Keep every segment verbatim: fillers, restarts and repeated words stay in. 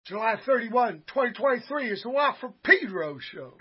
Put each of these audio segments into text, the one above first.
July thirty-first, twenty twenty-three is the Watt from Pedro show.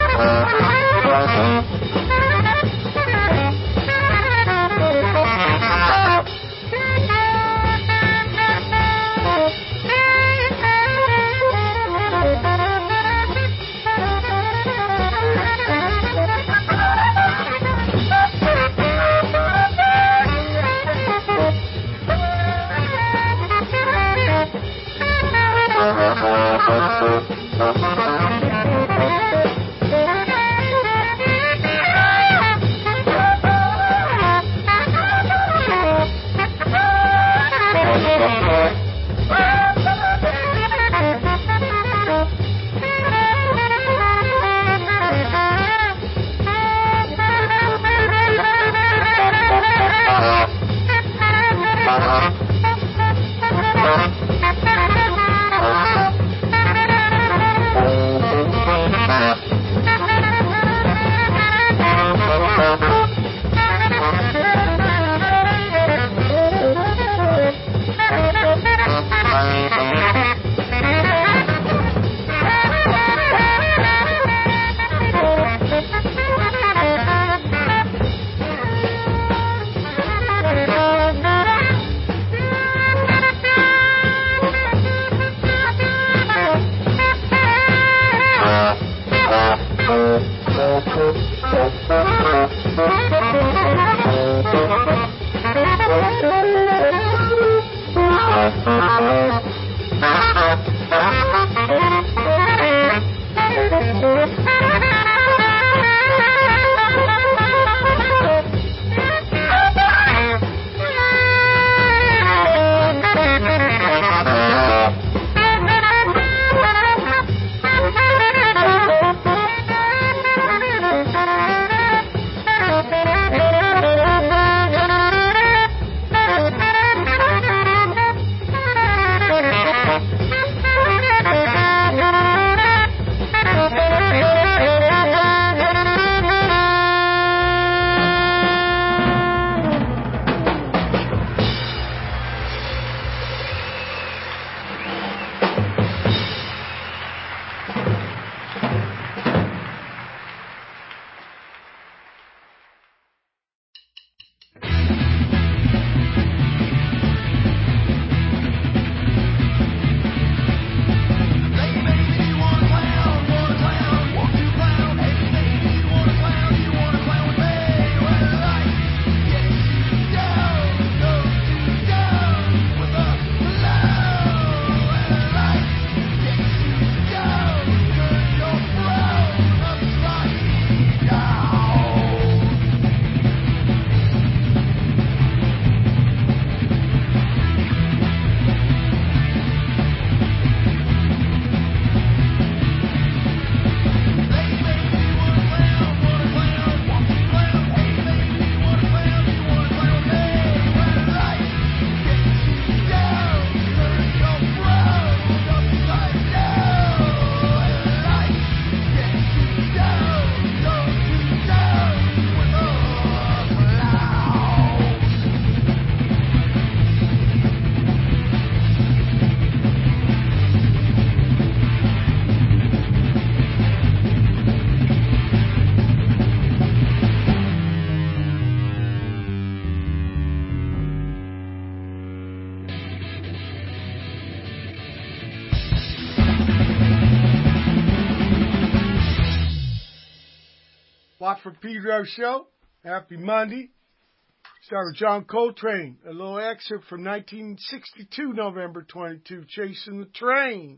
Watt from Pedro show. Happy Monday. Start with John Coltrane. A little excerpt from nineteen sixty-two, November twenty-second, Chasing the Train.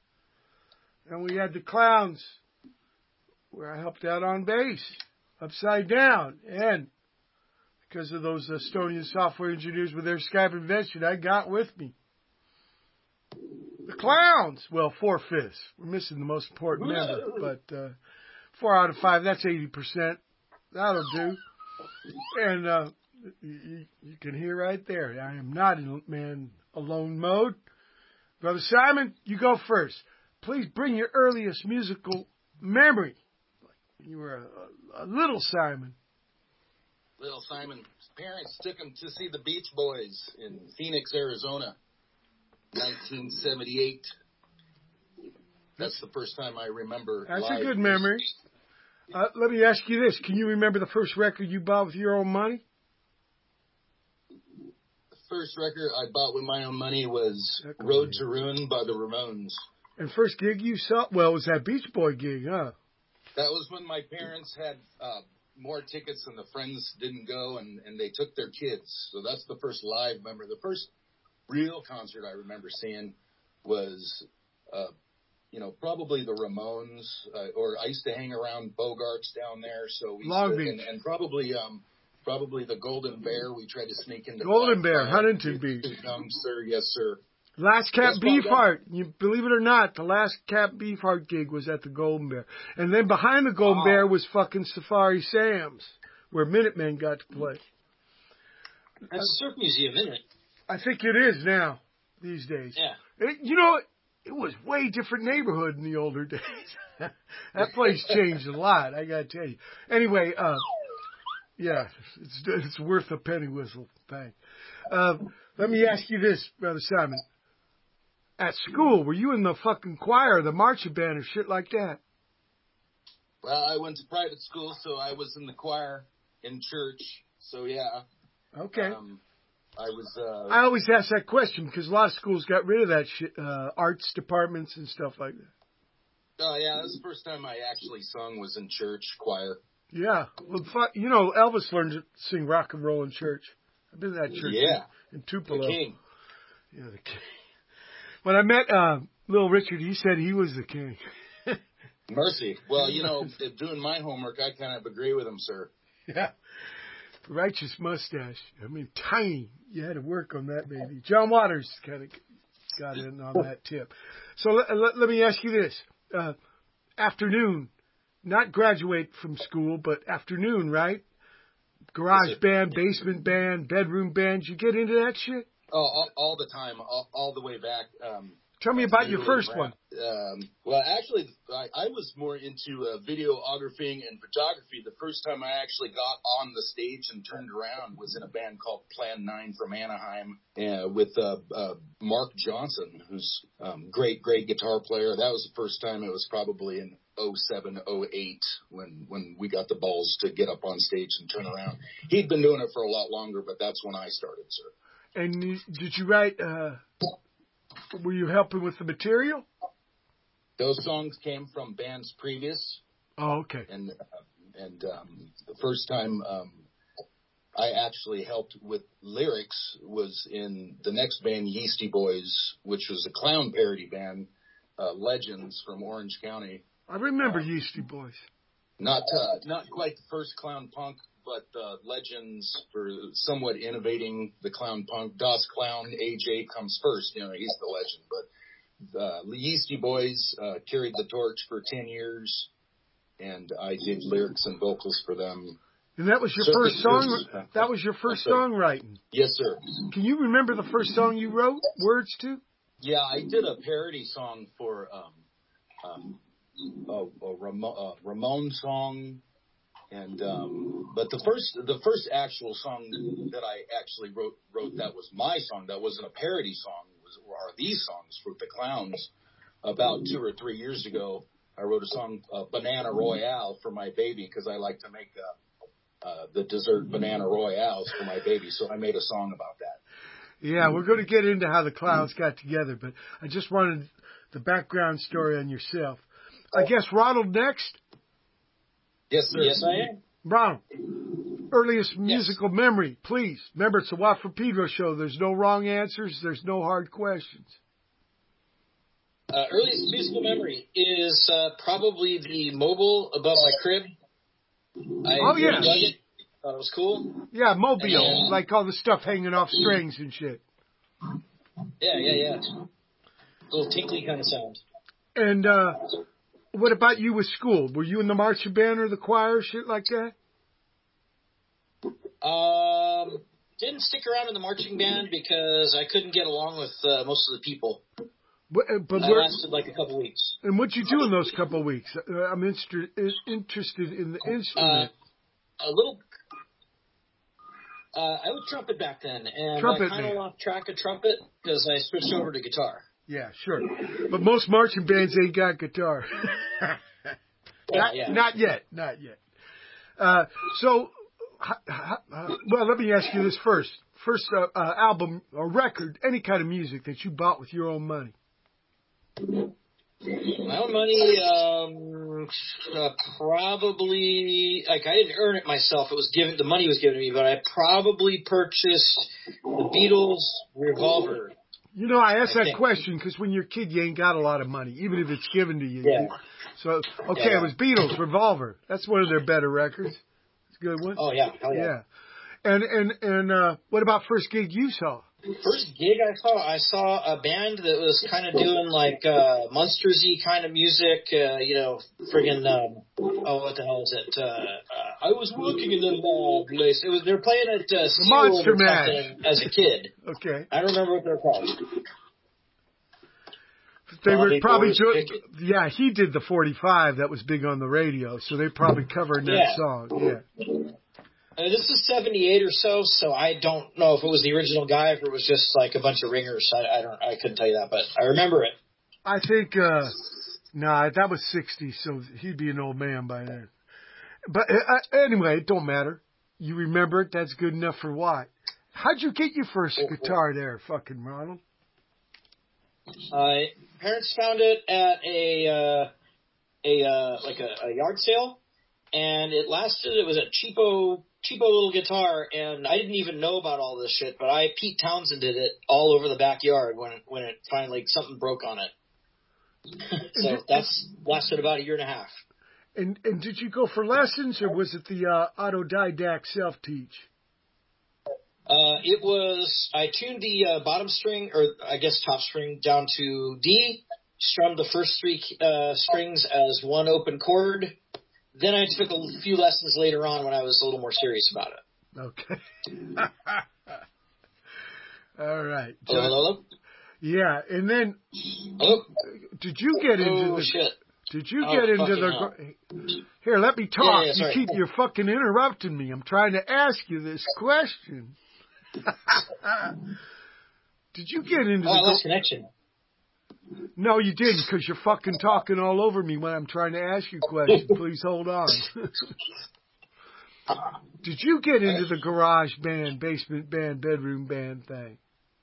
And we had the Clowns, where I helped out on bass, Upside Down. And because of those Estonian software engineers with their Skype invention, I got with me the Clowns. Well, four-fifths. We're missing the most important member, but uh, four out of five, that's eighty percent. That'll do. And uh, you, you can hear right there, I am not in man alone mode. Brother Simon, you go first. Please bring your earliest musical memory. You were a, a little Simon. Little Simon's parents took him to see the Beach Boys in Phoenix, Arizona, nineteen seventy-eight. That's the first time I remember. That's live a good music. memory. Uh, let me ask you this. Can you remember the first record you bought with your own money? The first record I bought with my own money was Echo Road Me. to Ruin by the Ramones. And first gig you saw? Well, it was that Beach Boy gig, huh? That was when my parents had uh, more tickets and the friends didn't go, and, and they took their kids. So that's the first live memory. The first real concert I remember seeing was, uh, you know, probably the Ramones, uh, or I used to hang around Bogarts down there. So we used Long to, Beach. And, and probably um, probably the Golden Bear. We tried to sneak into Golden Bear, Black Huntington Friday. Beach. Um, sir, yes, sir. Last Cat That's probably- Beefheart. You believe it or not, the last Cat Beefheart gig was at the Golden Bear. And then behind the Golden Wow. Bear was fucking Safari Sam's, where Minutemen got to play. That's a surf museum, isn't it? I think it is now, these days. Yeah. It, you know, it was way different neighborhood in the older days. That place changed a lot, I gotta tell you. Anyway, uh, yeah, it's, it's worth a penny whistle. Thanks. Uh, let me ask you this, Brother Simon. At school, were you in the fucking choir, the marching band, or shit like that? Well, I went to private school, so I was in the choir in church. So yeah. Okay. Um, I was. Uh, I always ask that question because a lot of schools got rid of that shit, uh, arts departments and stuff like that. Oh yeah, that's the first time I actually sung was in church choir. Yeah. Well, fu- you know, Elvis learned to sing rock and roll in church. I've been to that church Yeah, in, in the Tupelo. king. Yeah, the king. When I met uh, Little Richard, he said he was the king. Mercy. Well, you know, doing my homework, I kind of agree with him, sir. Yeah. Righteous mustache. I mean, tiny. You had to work on that, baby. John Waters kind of got in on that tip. So let, let, let me ask you this. Uh, afternoon, not graduate from school, but afternoon, right? Garage Yes, band, basement band, bedroom band. You get into that shit? Oh, all, all the time, all, all the way back. Um, Tell me about your Noodling first around. one. Um, well, actually, I, I was more into uh, videographing and photography. The first time I actually got on the stage and turned around was in a band called Plan nine from Anaheim uh, with uh, uh, Mark Johnson, who's um, great, great guitar player. That was the first time. It was probably in oh seven, oh eight when, when we got the balls to get up on stage and turn around. He'd been doing it for a lot longer, but that's when I started, sir. And you, did you write, uh, were you helping with the material? Those songs came from bands previous. Oh, okay. And uh, and um, the first time um, I actually helped with lyrics was in the next band, Yeasty Boys, which was a clown parody band, uh, Legends from Orange County. I remember Um, Yeasty Boys. Not uh, not quite the first clown punk, but uh, Legends for somewhat innovating the clown punk. Das Clown, A J comes first. You know, he's the legend. But uh, the Yeasty Boys uh, carried the torch for ten years, and I did lyrics and vocals for them. And that was your Circus first song? Circus. That was your first That's right. songwriting? Yes, sir. Can you remember the first song you wrote words to? Yeah, I did a parody song for um, um, a, a Ramon, a Ramon song. And um, but the first the first actual song that I actually wrote wrote that was my song, that wasn't a parody song, was are these songs for the Clowns. About two or three years ago, I wrote a song, uh, Banana Royale, for my baby because I like to make uh, uh, the dessert banana royales for my baby. So I made a song about that. Yeah, we're going to get into how the Clowns got together, but I just wanted the background story on yourself. I guess Ronald next. Yes, sir. Yes, I am. Ronald, earliest musical memory, please. Remember, it's a Watt from Pedro show. There's no wrong answers. There's no hard questions. Uh, earliest musical memory is uh, probably the mobile above my crib. I Oh, yeah. really dug it. Thought it was cool. Yeah, Mobile, And- like all the stuff hanging off strings and shit. Yeah, yeah, yeah. Little tinkly kind of sound. And uh, what about you with school? Were you in the marching band or the choir, shit like that? Um, didn't stick around in the marching band because I couldn't get along with uh, most of the people. But, uh, but I where, lasted like a couple weeks. and what'd you do in those couple of weeks? Uh, I'm inter- interested in the Uh, instrument. a little. Uh, I would trumpet back then, and Trumpet I kind man. of lost track of trumpet because I switched over to guitar. Yeah, sure. But most marching bands ain't got guitar. not, yeah. not yet. Not yet. Uh, so, uh, well, let me ask you this first. First uh, uh, album or record, any kind of music that you bought with your own money. My own money, um, uh, probably, like, I didn't earn it myself. It was given, the money was given to me, but I probably purchased the Beatles Revolver. You know, I asked I that think. question because when you're a kid, you ain't got a lot of money, even if it's given to you. Yeah. So, okay, Yeah. it was Beatles Revolver. That's one of their better records. It's a good one. Oh, yeah. Hell yeah. Yeah. And, and, and, uh, what about first gig you saw? First gig I saw, I saw a band that was kind of doing like uh, Munsters-y kind of music, uh, you know, friggin', um, oh, what the hell is it? Uh, uh, I was working in the uh, place. It was they were playing at uh, SeaWorld Monster or something as a kid. Okay. I don't remember what they're called. They were Bobby probably Boris doing, Pickett. yeah, he did the forty-five that was big on the radio, so they probably covered that Yeah. song. Yeah. Uh, this is seventy-eight or so, so I don't know if it was the original guy, if it was just like a bunch of ringers. I, I don't, I couldn't tell you that, but I remember it. I think, uh, nah, that was sixty, so he'd be an old man by then. But uh, anyway, it don't matter. You remember it, that's good enough for what? How'd you get your first guitar there, fucking Ronald? Uh, parents found it at a, uh, a, uh, like a, a yard sale, and it lasted, it was a cheapo, cheapo little guitar, and I didn't even know about all this shit, but I, Pete Townsend did it all over the backyard when, when it finally, something broke on it. So that's lasted about a year and a half. And and did you go for lessons, or was it the uh, autodidact self-teach? Uh, it was, I tuned the uh, bottom string, or I guess top string, down to D, strummed the first three uh, strings as one open chord. Then I took a few lessons later on when I was a little more serious about it. Okay. All right. Hello, hello, hello? Yeah, and then Hello? did you get into Oh, the? shit. Did you Oh, get into fucking the? hell. Here, let me talk. Yeah, yeah, you sorry. keep you're fucking interrupting me. I'm trying to ask you this question. Did you get into Oh, I the? lost connection. No, you didn't, because you're fucking talking all over me when I'm trying to ask you a question. Please hold on. Did you get into the garage band, basement band, bedroom band thing?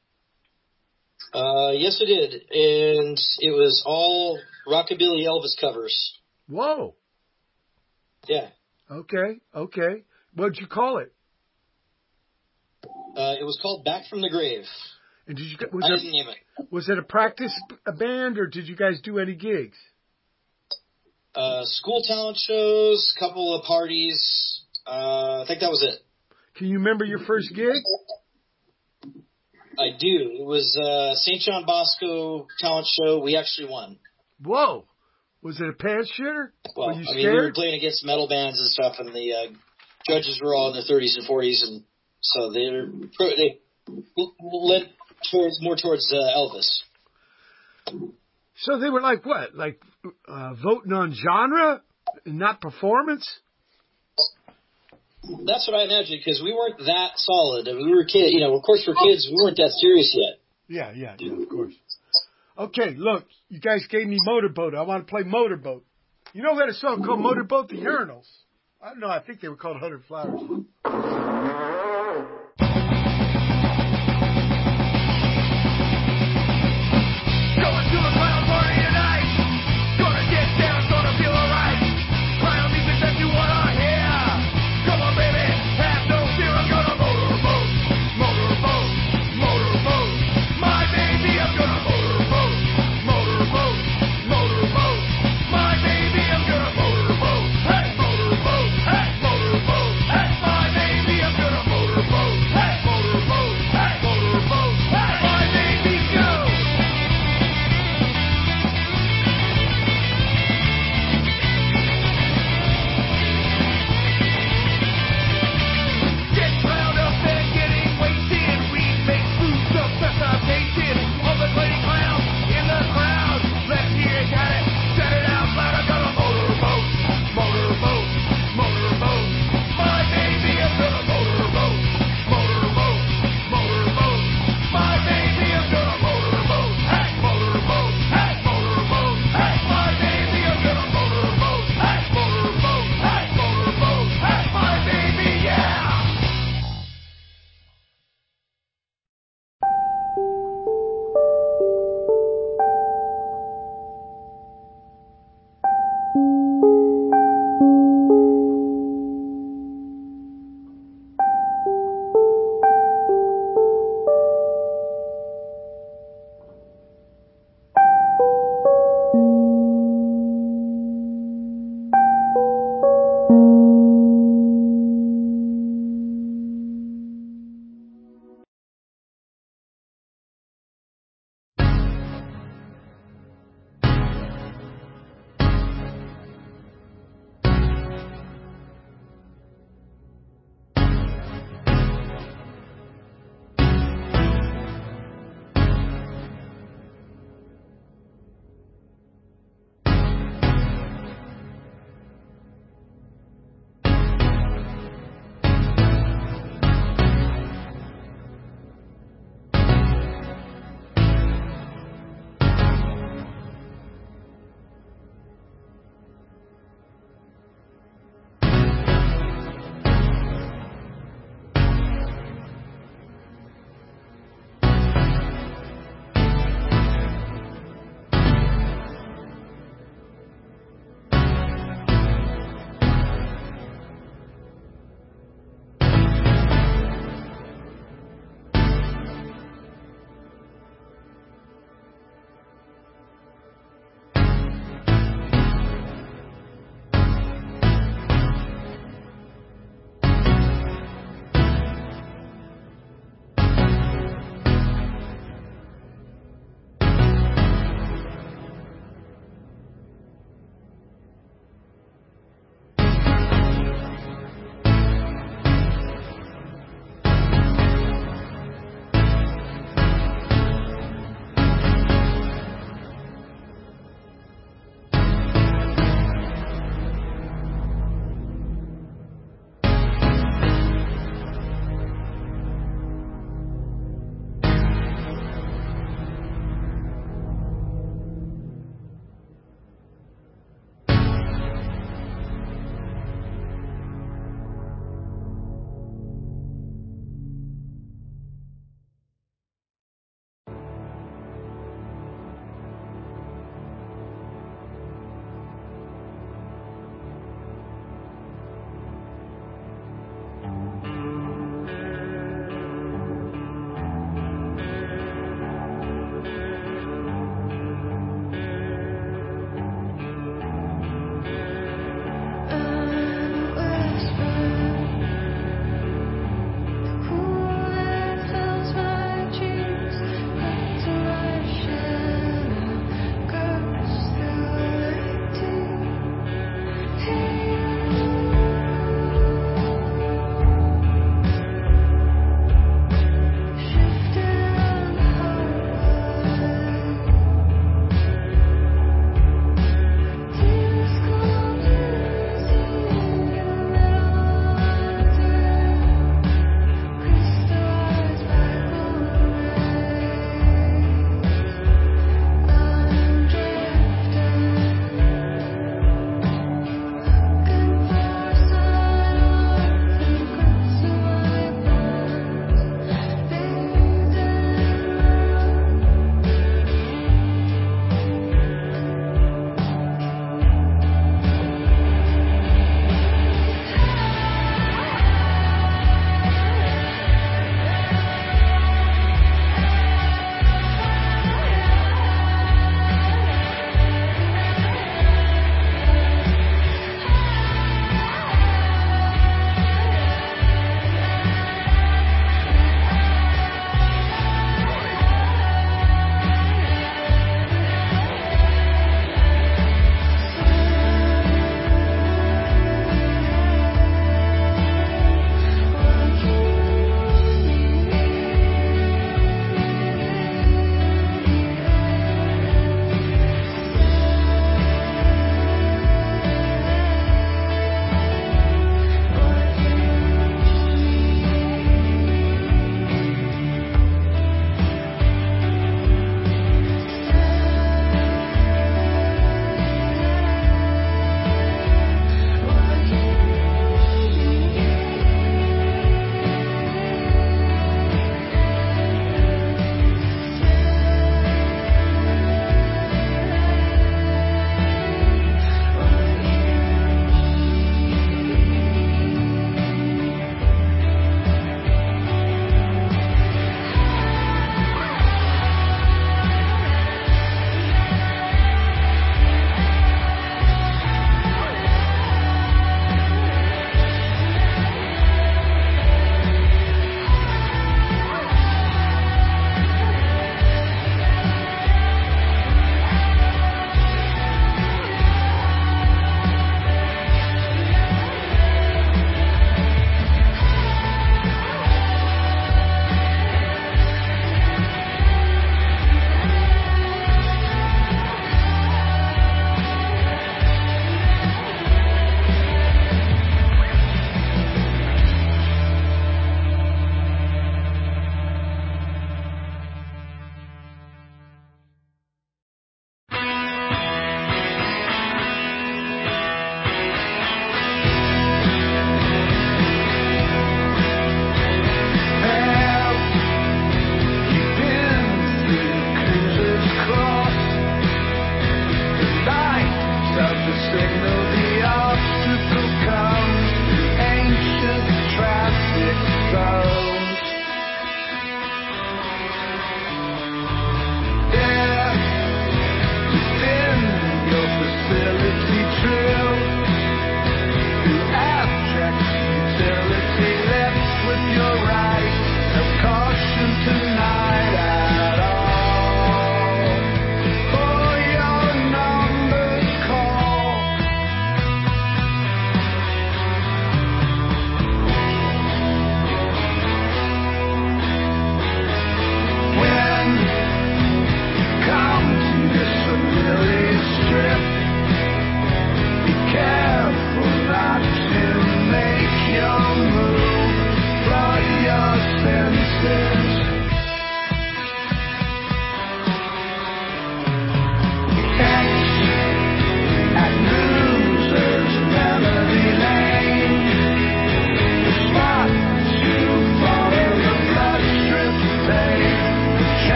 Uh, yes, I did. And it was all rockabilly Elvis covers. Whoa. Yeah. Okay, okay. What'd you call it? Uh, it was called Back from the Grave. And did you was I it, didn't name it. was it a practice a band, or did you guys do any gigs? Uh, school talent shows, couple of parties. Uh, I think that was it. Can you remember your first gig? I do. It was uh, Saint John Bosco talent show. We actually won. Whoa. Was it a pants shitter? Well, were you I scared? mean, we were playing against metal bands and stuff, and the uh, judges were all in their thirties and forties, and so they were, they led towards more towards uh, Elvis. So they were like what? Like uh, voting on genre and not performance? That's what I imagined, because we weren't that solid. I mean, we were kids, you know. Of course, for kids, we weren't that serious yet. Yeah, yeah, yeah. Of course. Okay, look, you guys gave me Motorboat. I want to play Motorboat. You know that a song called Motorboat? The Urinals. I don't know. I think they were called one hundred Flowers. Hey, motorboat, hey, motorboat, hey, my baby, I'm gonna motorboat.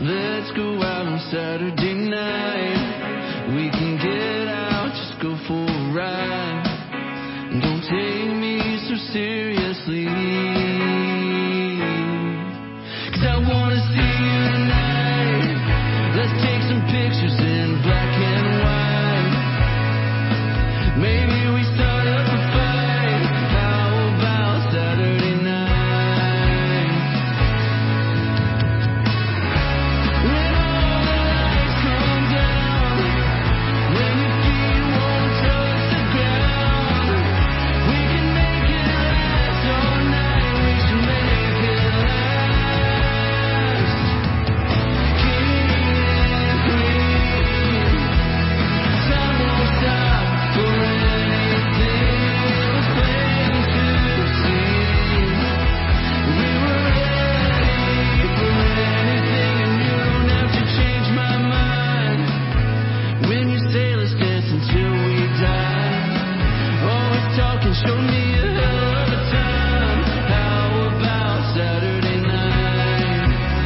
Let's go out on Saturday night. We can get out, just go for a ride. And don't take me so seriously, 'cause I wanna see you tonight. Let's take some pictures in black and white. Maybe we start up a fight. How about Saturday night? When all the lights come down, when your feet won't touch the ground, we can make it last all night. We should make it last. King and queen, time won't stop for anything. It was plain to see. We were ready for anything, and you don't have to change my mind. When you say let's dance until we die, always talking, show me a hell of a time. How about Saturday night?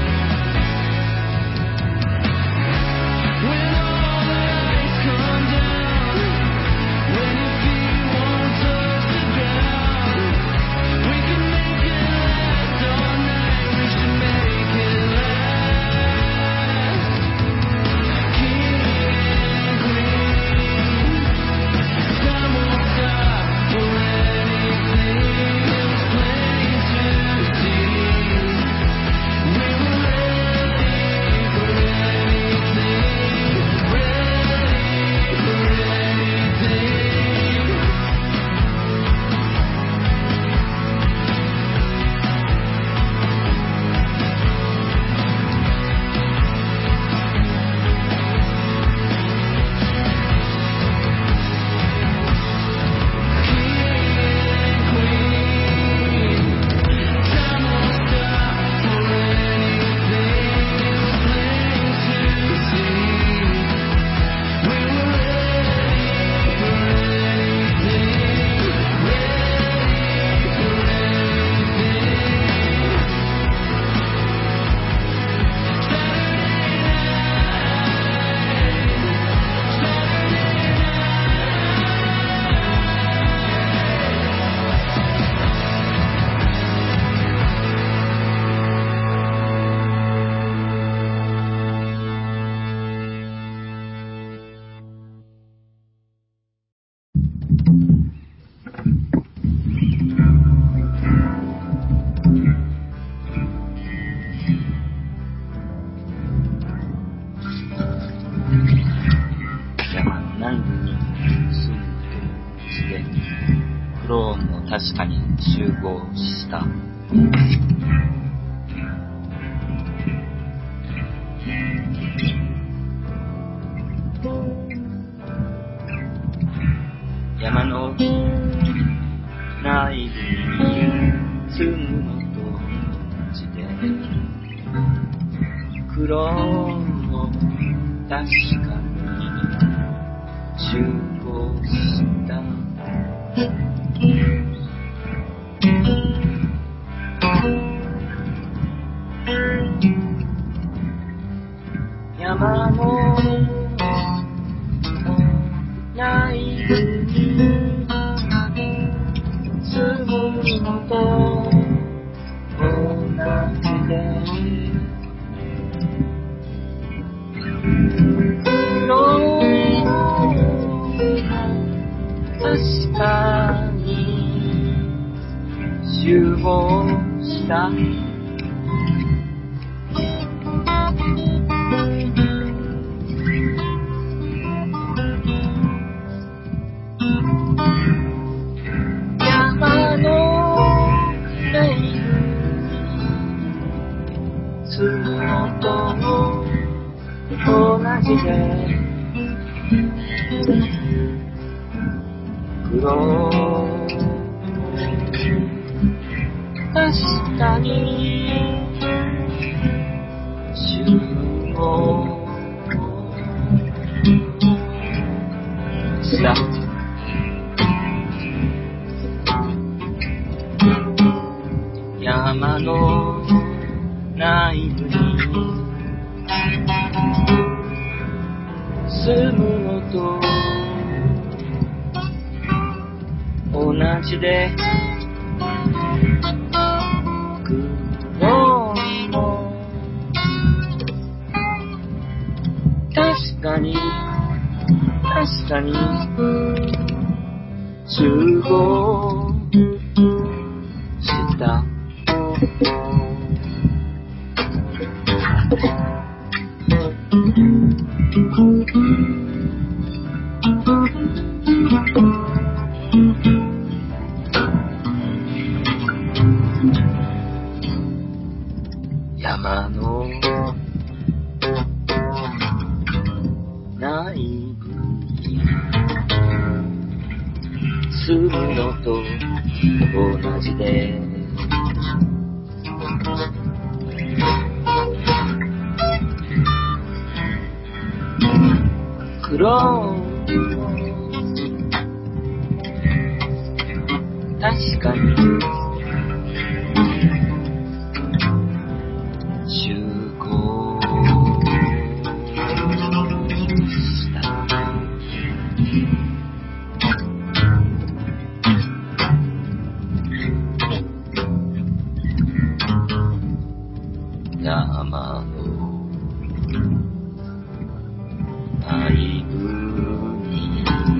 When all the lights come down, when your feet won't touch the ground, we can make it last all night. We should make it last. King and queen, time won't stop for anything. It was plain to see. We were ready for anything, ready for anything. 山の南部に住む人をしてクローンも確かに集合した。山の内部に住むのと同じでクローンも確かに集合した。山の内部に住むのと同じでクローンも確かに集合した。山の内部に住むのと同じでクローン確かに集合した。山の内部に住むのと同じで黒いも確かに確かに集合した山の内部に住むのと同じで黒い確かに集合した山の内部に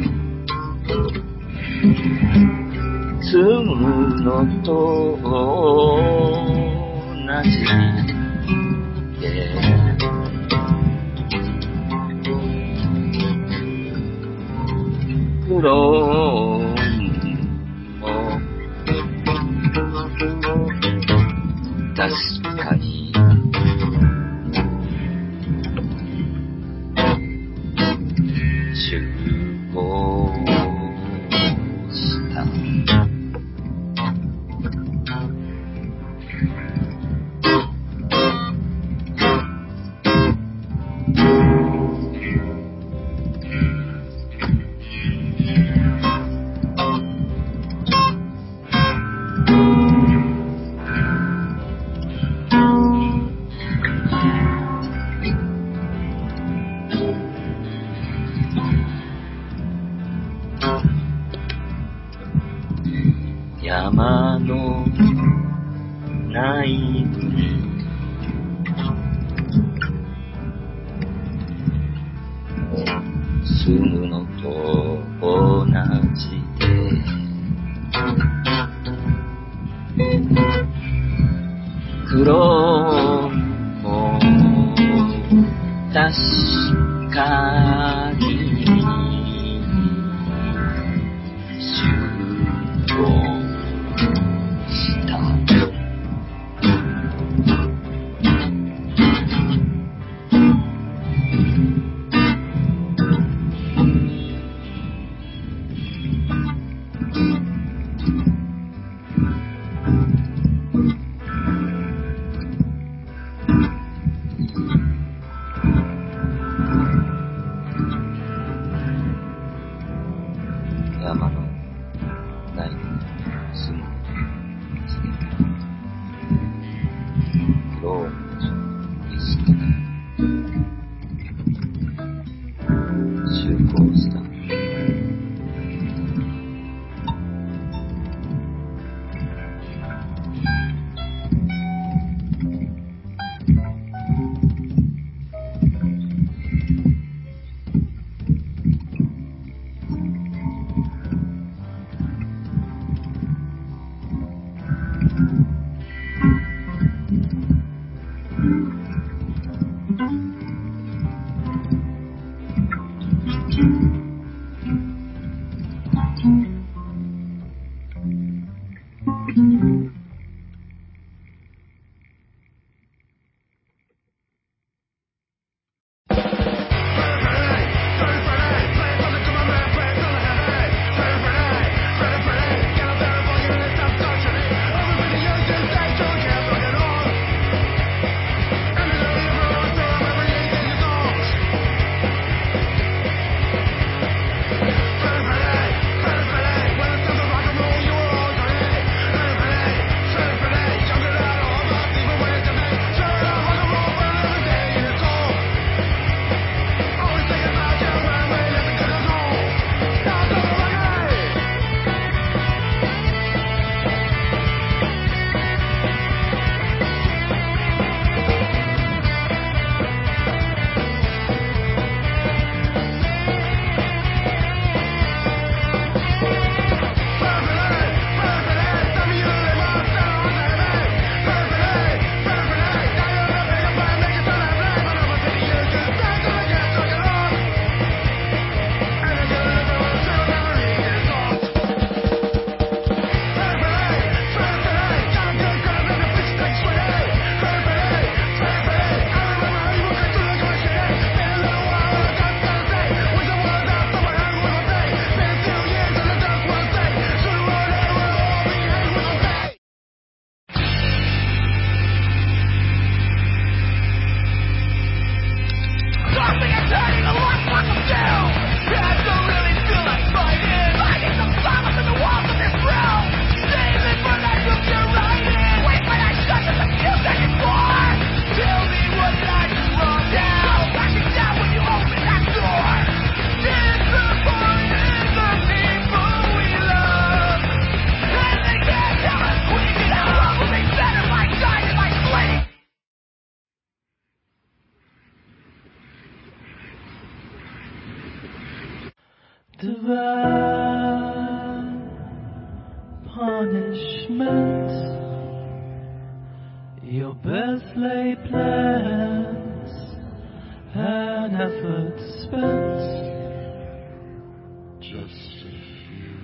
住むのと同じで黒も確かに集合した山の内部に住むのと同じで黒も確かに集合した山の内部に住むのと同じで黒も確かに集合した punishment. Your best laid plans and effort spent. Just a few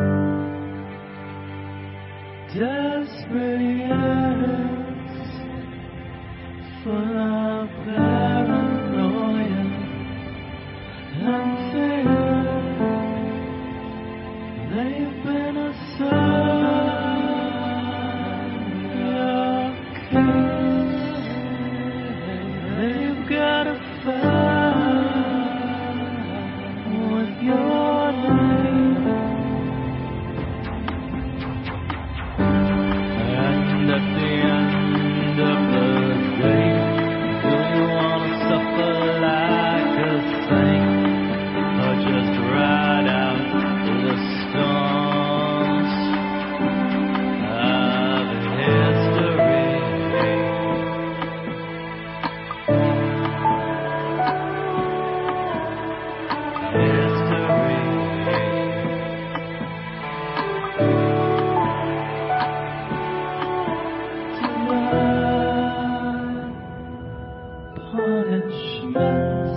desperate years full of paranoia and fear. They've been a sign your case. They've got a fight with your name. And at the end of the day, do you want to suffer like a saint, or just ride out the storms of history? Punishment.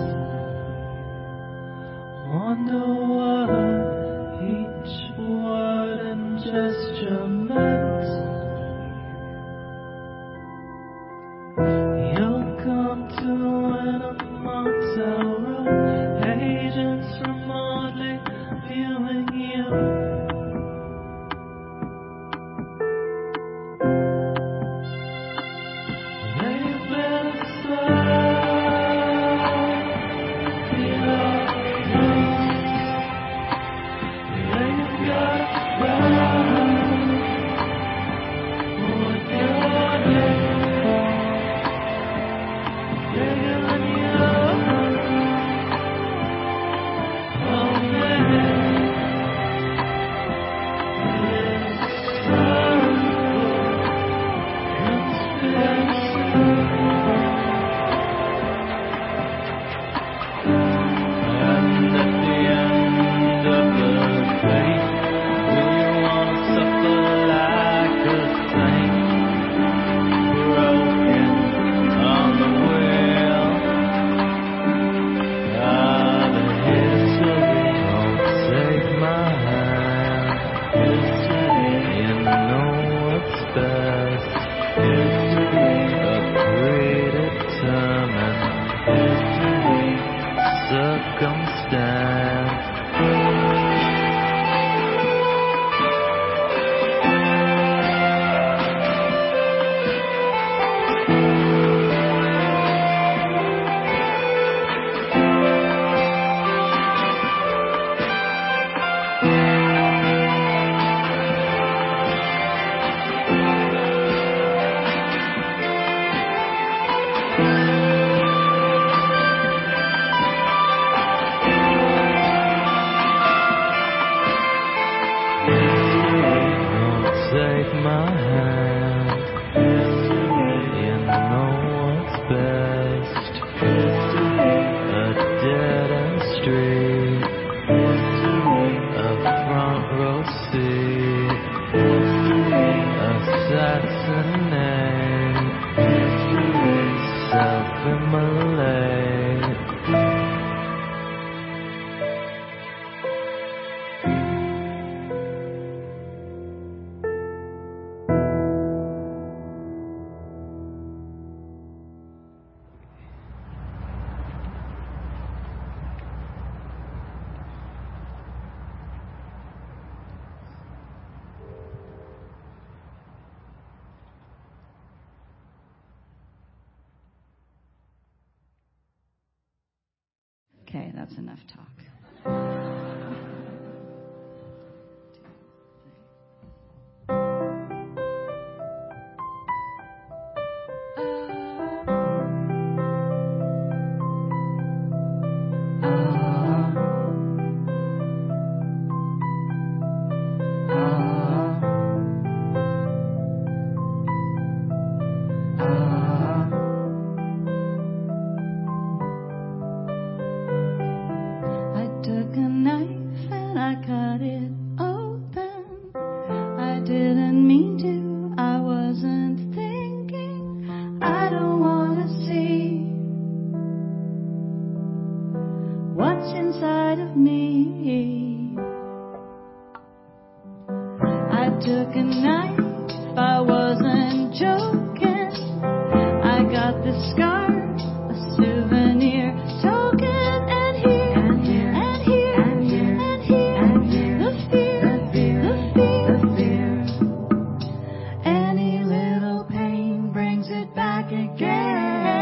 Wonder what each word and gesture meant. You'll come to an immortal road, agents remotely viewing you. They've been aside your place. They've got a fight with your name. Bigger than you. Oh, man. And at the end of the day, do you want to suffer like a saint, broken on the wheel of history? Don't take my hand. History, you know what's best. History, a predetermined history, circumstance. Don't take my hand. You know what's best. A dead end street. A front row seat. Assassinate. Self-immolate. Okay, that's enough talk. I took an mean to, I wasn't thinking. I don't wanna see what's inside of me. I took a knife, I wasn't joking. I got this scar, a souvenir token, and here, and here, and here, and here, and here, and here, the fear, the fear, the fear. Any little pain brings it back again.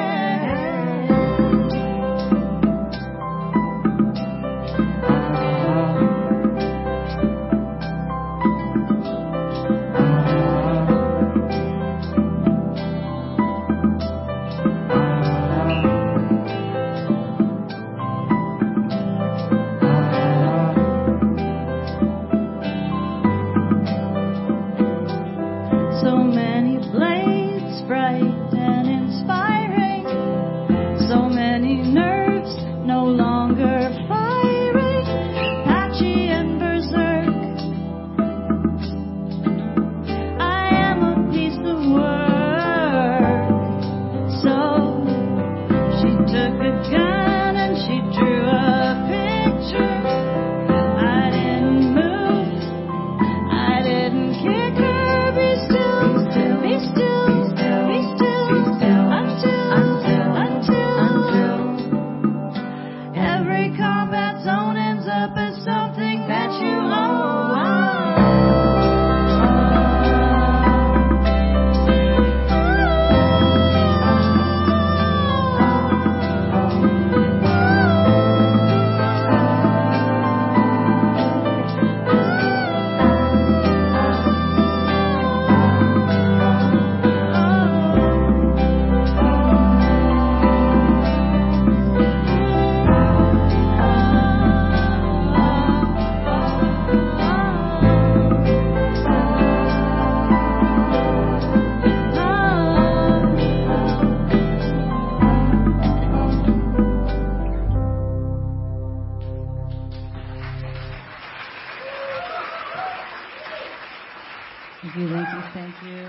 So many blades, bright and inspiring. So many nerves, no longer firing. Patchy and berserk. I am a piece of work. So she took a gun and she drew a picture. I didn't move. I didn't kick her. Be still, be still, be still, until, until, until every combat zone ends up as something that you Thank you, thank you, thank you.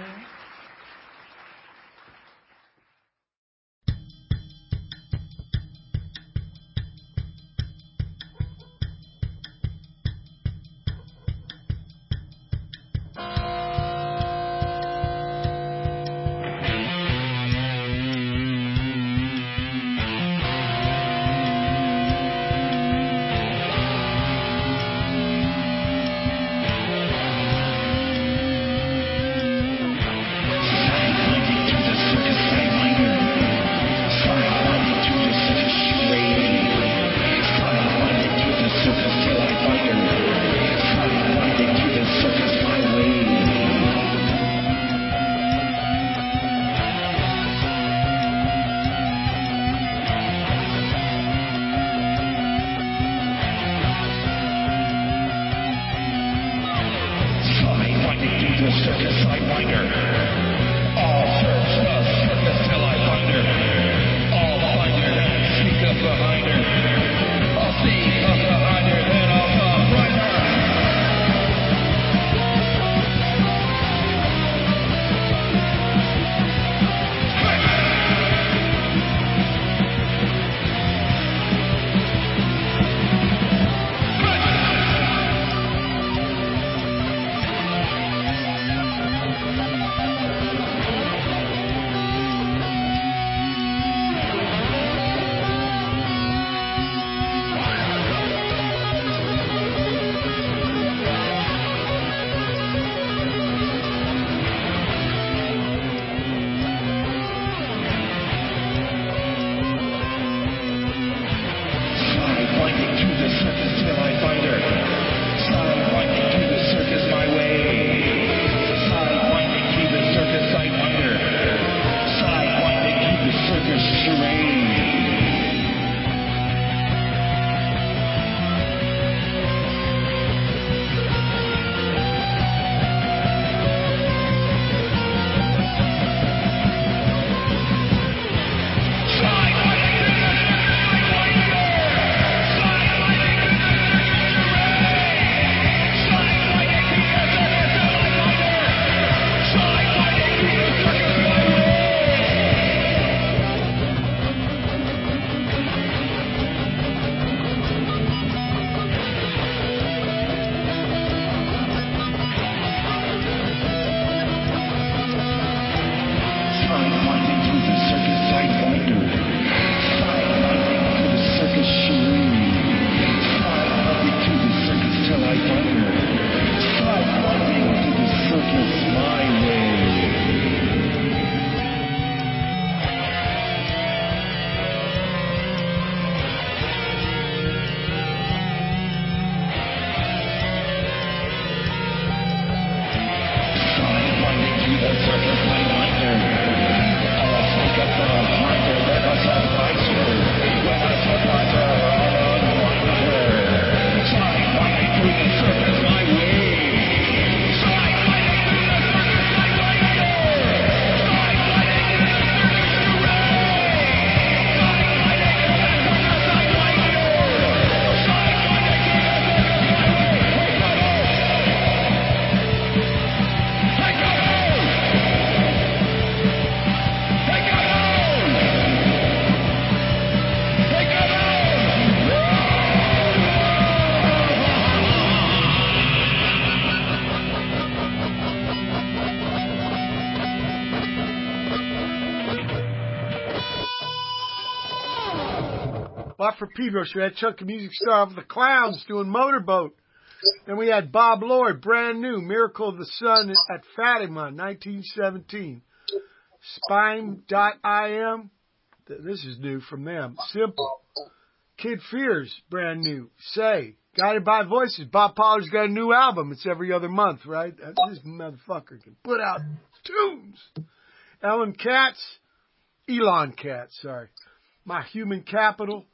Watford Pedro Show. That chunk of music started off with the Clowns doing Motorboat. Then we had Bob Lloyd, brand new, Miracle of the Sun at Fatima, nineteen seventeen. Spime dot I M. This is new from them. Simple. Kid Fears, brand new. Say. Guided by Voices. Bob Pollard's got a new album. It's every other month, right? This motherfucker can put out tunes. Ellen Katz. Elon Katz, sorry. My Human Capital.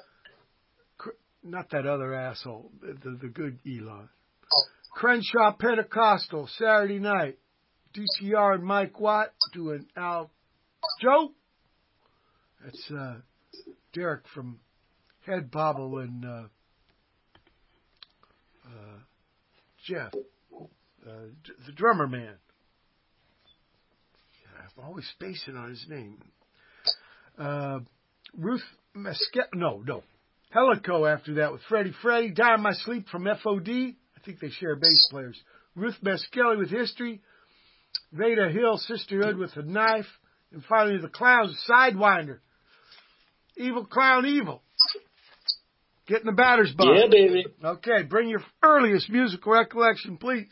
Not that other asshole. The, the good Elon. Crenshaw Pentecostal, Saturday night. D T R and Mike Watt doing Al Joe. That's uh, Derek from Head Bobble and uh, uh, Jeff, uh, the drummer man. I'm always spacing on his name. Uh, Ruth Mescal. No, no. Helico after that with Freddie Freddie. Die in My Sleep from F O D. I think they share bass players. Ruth Mescali with History. Veda Hill, Sisterhood with a Knife. And finally the Clowns, Sidewinder. Evil Clown Evil. Get in the batter's box. Yeah, baby. Okay, bring your earliest musical recollection, please.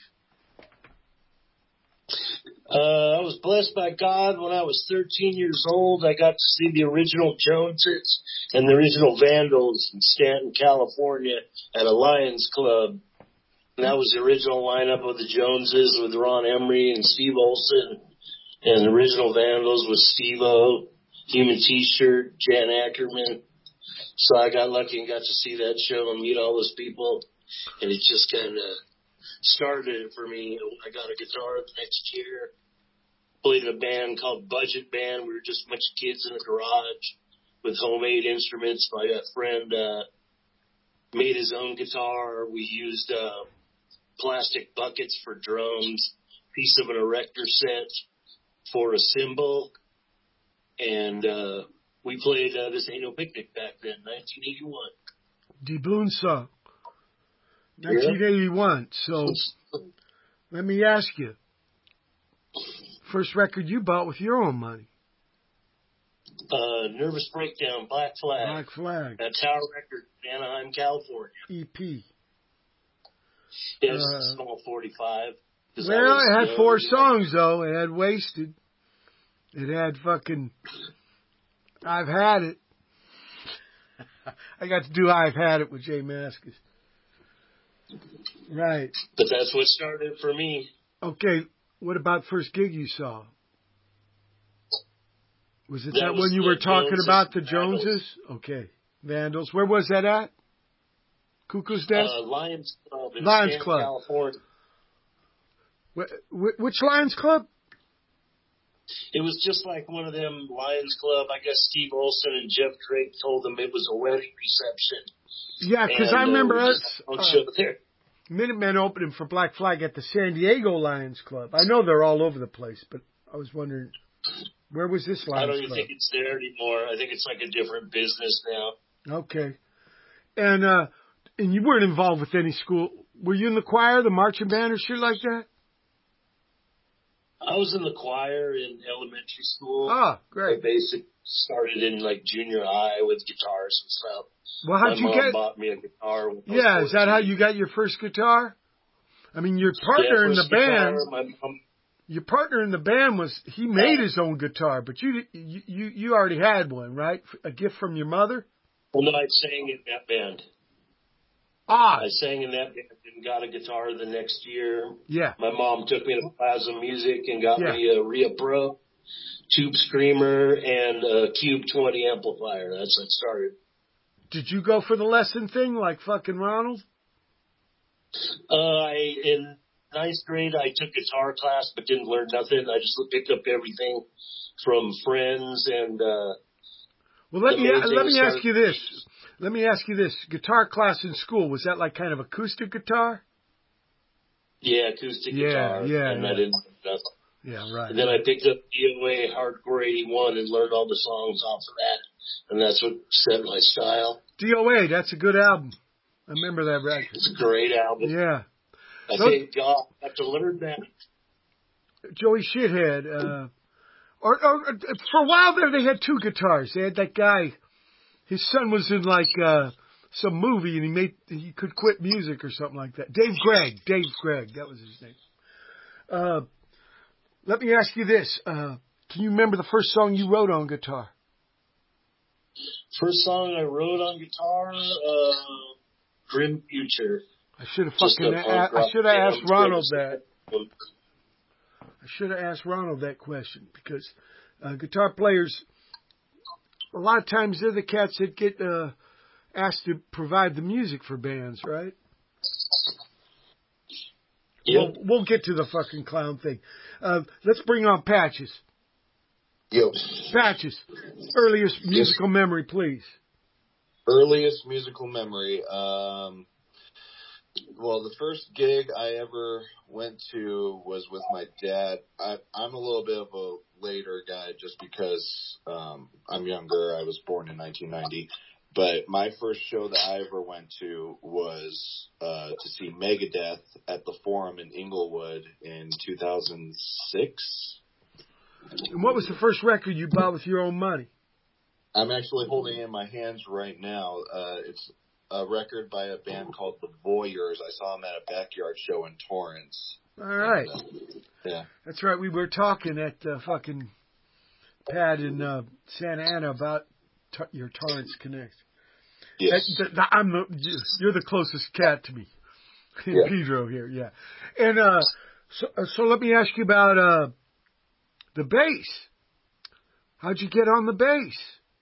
Uh, I was blessed by God when I was thirteen years old. I got to see the original Joneses and the original Vandals in Stanton, California at a Lions Club. And that was the original lineup of the Joneses with Ron Emery and Steve Olson. And the original Vandals with Steve-O, Human T-Shirt, Jan Ackerman. So I got lucky and got to see that show and meet all those people. And it just kind of started it for me. I got a guitar the next year. Played in a band called Budget Band. We were just a bunch of kids in a garage with homemade instruments. My friend uh, made his own guitar. We used uh, plastic buckets for drums, piece of an erector set for a cymbal, and uh, we played uh, This Ain't No Picnic back then, nineteen eighty-one. Die Boon song. nineteen eighty-one. So let me ask you, first record you bought with your own money? Uh, Nervous Breakdown, Black Flag. Black Flag. At Tower Records, Anaheim, California. E P. It was Uh, a small forty-five. Well, it had four songs, though. It had Wasted. It had fucking I've Had It. I got to do I've Had It with Jay Mascis. Right. But that's what started for me. Okay, what about first gig you saw? Was it That that was one you the were talking Joneses about, the Vandals. Joneses? Okay. Vandals. Where was that at? Cuckoo's Nest? Uh, Lions Club in Lions Stanton, Club. California. Wh- wh- which Lions Club? It was just like one of them Lions Club. I guess Steve Olson and Jeff Drake told them it was a wedding reception. Yeah, because And, I uh, remember we us, just had a uh, show there. Minutemen opening for Black Flag at the San Diego Lions Club. I know they're all over the place, but I was wondering, where was this Lions I don't even Club? think it's there anymore. I think it's like a different business now. Okay. And, uh, and you weren't involved with any school. Were you in the choir, the marching band, or shit like that? I was in the choir in elementary school. Ah, I great. basic started in like junior high with guitars and stuff. Well, how'd My you mom get? bought me a guitar. When I was Yeah, is that how fourteen. you got your first guitar? I mean, your Yeah, partner in first the band, guitar, my mom, your partner in the band was he made his own guitar, but you you you, you already had one, right? A gift from your mother. well, no, I sang in that band. Ah, I sang in that band and got a guitar the next year. yeah. My mom took me to Plaza Music and got Yeah. me a Ria Pro, Tube Screamer, and a Cube twenty amplifier. That's how it started. Did you go for the lesson thing like fucking Ronald? Uh, I, in ninth grade, I took guitar class but didn't learn nothing. I just picked up everything from friends and, uh, Well, let The me main thing let me was ask you this. Let me ask you this. Guitar class in school, was that like kind of acoustic guitar? yeah, acoustic Yeah, guitar. yeah, And yeah. I didn't learn nothing. Yeah, right. And then I picked up D O A Hardcore eighty-one and learned all the songs off of that. And that's what set my style. D O A, that's a good album. I remember that record. It's a great album. Yeah. I Those- thank God I have to learn that. Joey Shithead, uh, or, or, for a while there they had two guitars. They had that guy, his son was in like uh, some movie and he made he could quit music or something like that. Dave Gregg. Dave Gregg. That was his name. Uh, let me ask you this. Uh, can you remember the first song you wrote on guitar? First song I wrote on guitar, uh, Grim Future. I should have Just fucking a a- punk I rock should have band. asked Ronald that. I should have asked Ronald that question because uh, guitar players, a lot of times they're the cats that get uh, asked to provide the music for bands, right? Yep. We'll, we'll get to the fucking clown thing. Uh, let's bring on Patches. Yo, Patches, earliest musical memory, please. earliest musical memory. Um, well, the first gig I ever went to was with my dad. I, I'm a little bit of a later guy just because um, I'm younger. I was born in nineteen ninety. But my first show that I ever went to was uh, to see Megadeth at the Forum in Inglewood in two thousand six. And what was the first record you bought with your own money? I'm actually holding it in my hands right now. Uh, it's a record by a band called The Voyeurs. I saw them at a backyard show in Torrance. All right. And, uh, yeah. That's right. We were talking at uh, fucking Pad in uh, Santa Ana about t- your Torrance Connect. Yes. That, that, that- I'm the, you're the closest cat to me. Yeah. Pedro here, yeah. And uh, so, uh, so let me ask you about uh, the bass. How'd you get on the bass?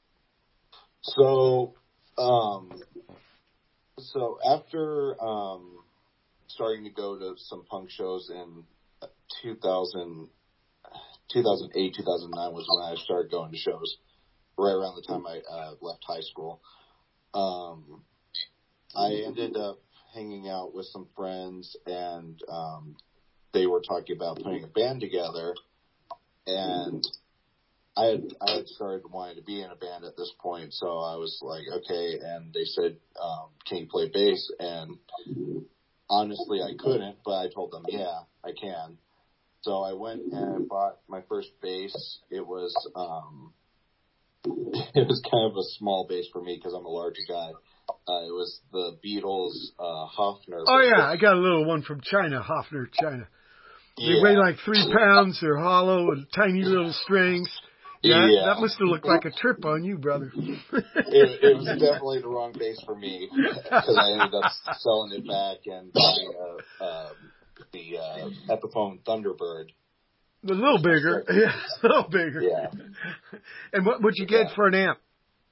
So, um, so after um, starting to go to some punk shows in two thousand, two thousand eight, two thousand nine was when I started going to shows, right around the time I uh, left high school. Um, I ended up hanging out with some friends, and um, they were talking about putting a band together, and I had, I had started wanting to be in a band at this point, so I was like, okay, and they said, um, can you play bass? And honestly, I couldn't, but I told them, yeah, I can. So I went and bought my first bass. It was, um, it was kind of a small bass for me because I'm a larger guy. Uh, it was the Beatles, uh, Hofner. Oh, yeah, I got a little one from China, Hofner, China. They Yeah. weigh like three pounds, they're hollow, and tiny little strings. Yeah, Yeah. that must have looked like a trip on you, brother. it, it was definitely the wrong bass for me because I ended up selling it back and buying a, uh, the uh, Epiphone Thunderbird. A little bigger, yeah, a little bigger. Yeah. And what would you get Yeah. for an amp?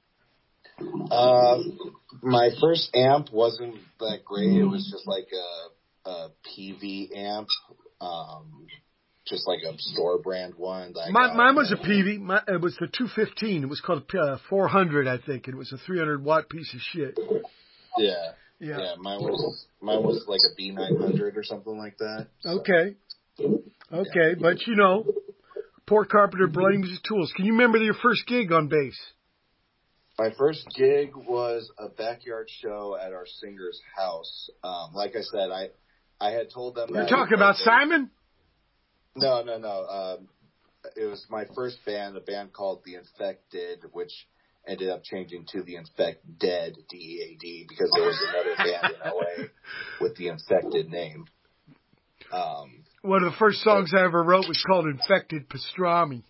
Uh, my first amp wasn't that great. It was just like a, a P V amp, um, just like a store brand one. That I My, got. mine was a P V. My, it was the two fifteen. It was called a uh, four hundred, I think. It was a three hundred watt piece of shit. Yeah. Yeah. Yeah. Mine was mine was like a B nine hundred or something like that. So, Okay. Okay, but you know, poor carpenter blames his tools. Can you remember your first gig on bass? My first gig was a backyard show at our singer's house. Um, like I said, I I had told them. You're that talking about Simon? No, no, no. Um, it was my first band, a band called The Infected, which ended up changing to The Infect Dead, D E A D, because there was another band in L A with the Infected name. Um, One of the first songs I ever wrote was called Infected Pastrami.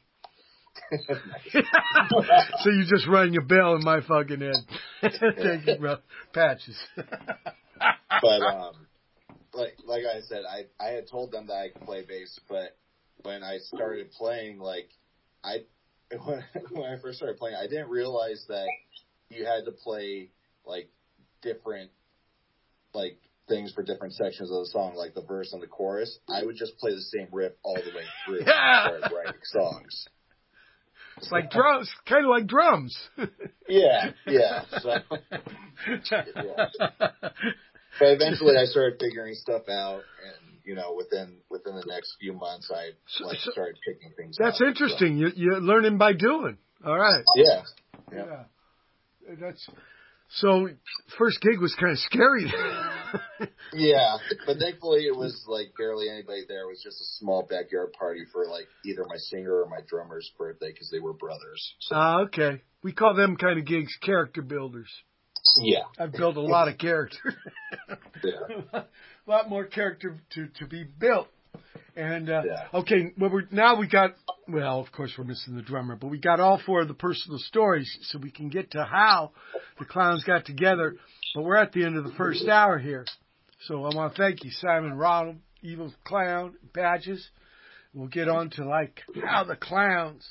So you just rang your bell in my fucking head. Thank you, bro. Patches. but um, like like I said, I I had told them that I could play bass, but when I started playing, like I when, when I first started playing, I didn't realize that you had to play like different like things for different sections of the song, like the verse and the chorus. I would just play the same riff all the way through and start writing songs. It's like drums, kind of like drums. Yeah, yeah. So, yeah. But eventually, I started figuring stuff out, and you know, within within the next few months, I So- like so- started picking things. That's up, interesting. You, you're learning by doing. All right. So. Yeah. Yeah. That's So first gig was kind of scary. Yeah, but thankfully it was like barely anybody there. It was just a small backyard party for like either my singer or my drummer's birthday because they were brothers. So, Ah, okay. We call them kind of gigs character builders. yeah. I've built a lot of character. Yeah. a lot more character to, to be built. And, uh, Yeah. okay, well, we're, now we got, well, of course we're missing the drummer, but we got all four of the personal stories so we can get to how the clowns got together. But we're at the end of the first hour here. So I want to thank you, Simon Ronald, Evil Clown, Badges. We'll get on to like how the clowns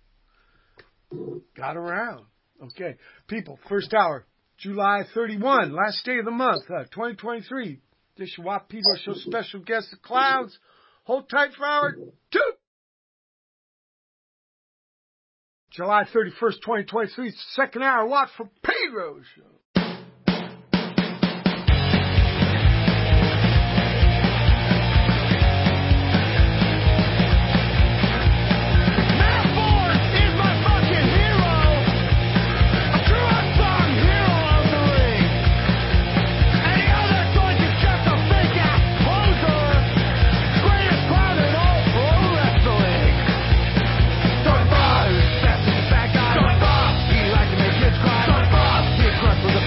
got around. Okay. People, first hour, July thirty-first, last day of the month, uh, twenty twenty-three. This is Wap Pedro Show special guest, the clowns. Hold tight for hour two. July thirty-first, twenty twenty-three, second hour, Wap for Pedro Show. He liked to make kids cry. He crushed with a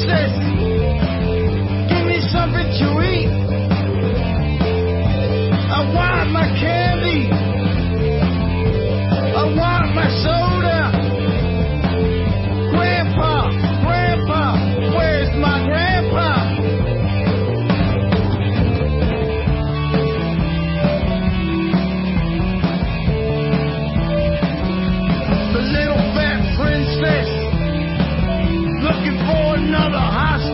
princess, give me something to eat. I want my candy. I want my soda. Grandpa, Grandpa, where's my grandpa? The little fat princess looking for another hostage.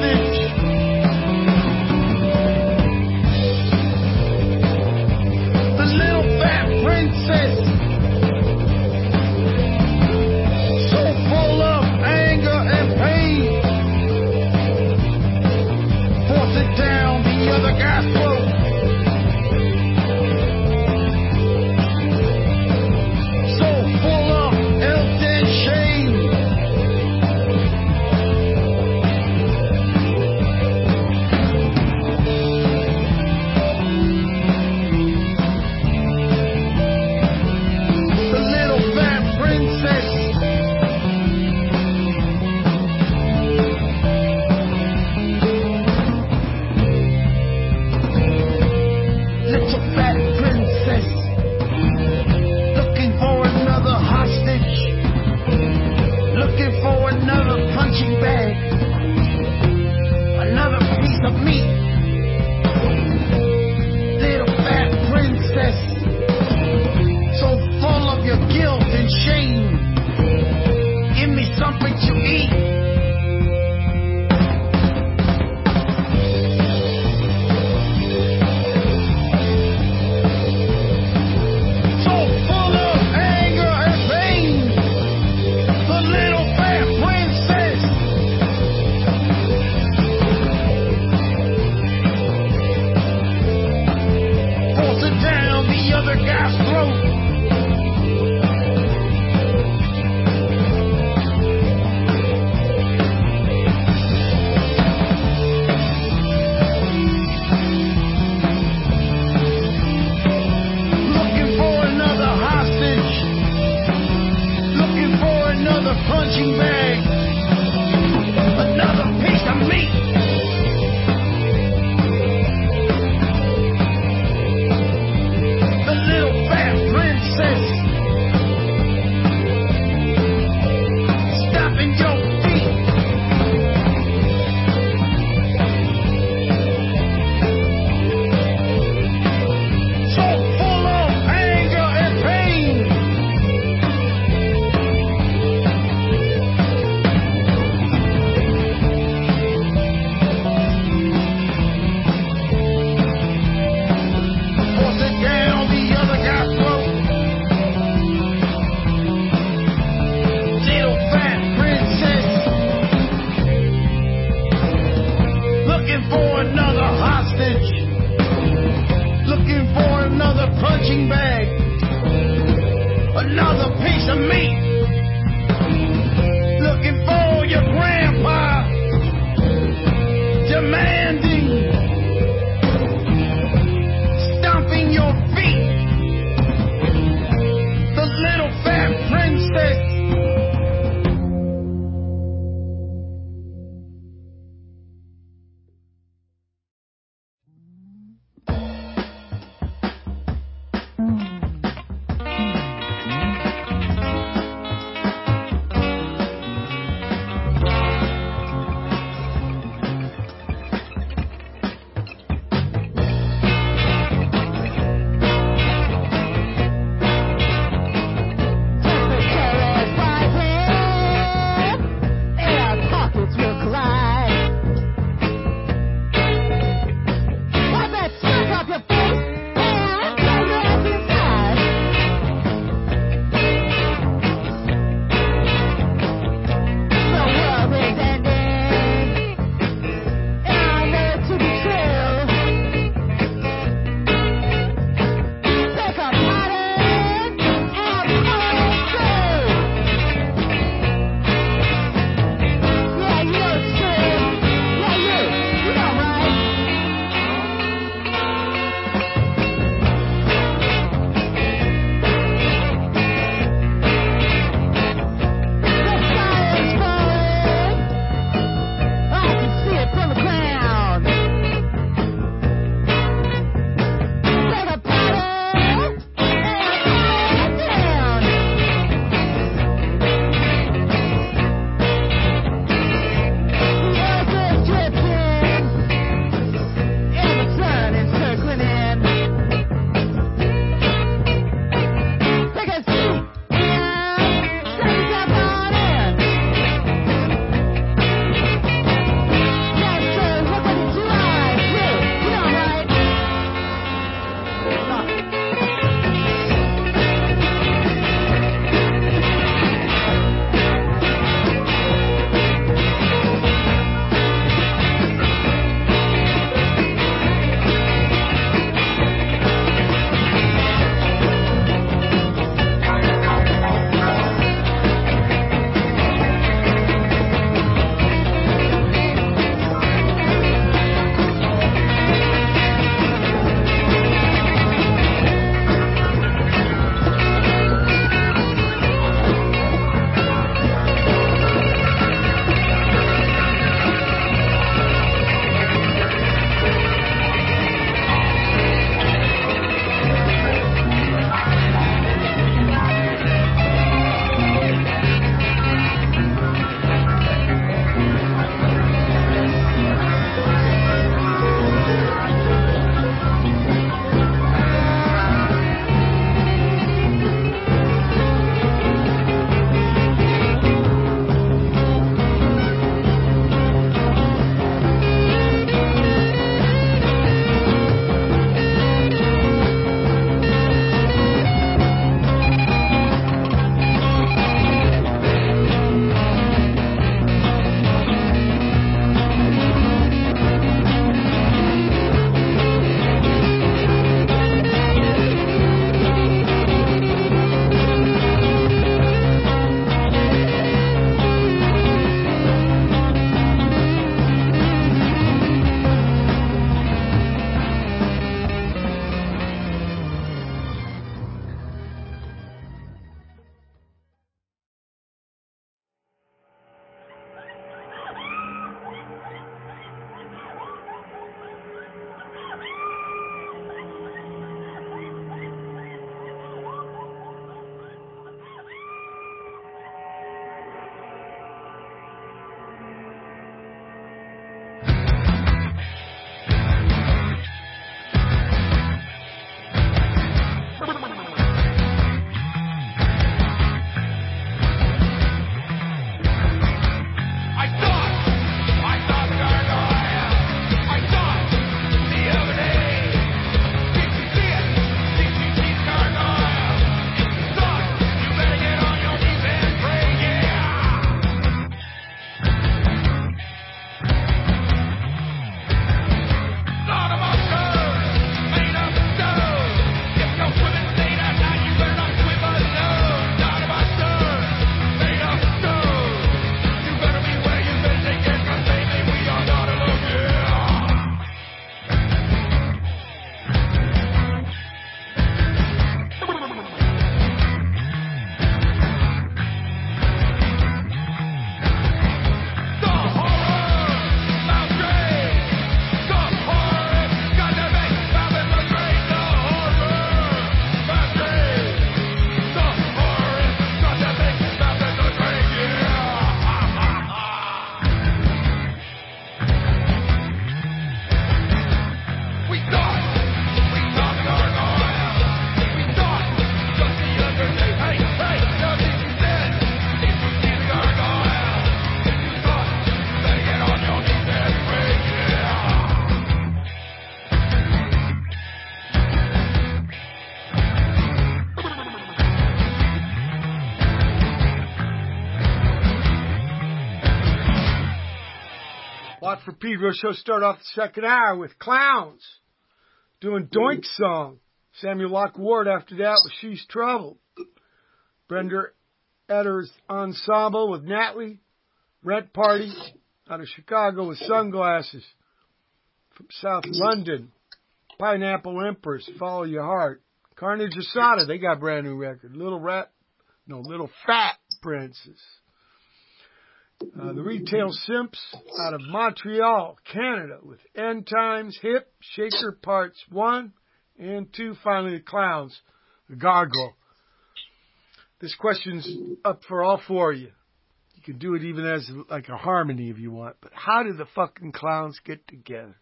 Watford Pedro Show start off the second hour with Clowns doing Doink Song. Samuel Locke Ward after that with She's Trouble. Brenda Etter's Ensemble with Natalie. Rent Party out of Chicago with Sunglasses. From South London, Pineapple Empress, Follow Your Heart. Carnage Asada, they got a brand new record. Little Rat, no, Little Fat Princess. Uh, the Retail Simps out of Montreal, Canada, with End Times, Hip, Shaker Parts one and two. Finally, the Clowns, the Gargoyle. This question's up for all four of you. You can do it even as like a harmony if you want. But how did the fucking Clowns get together?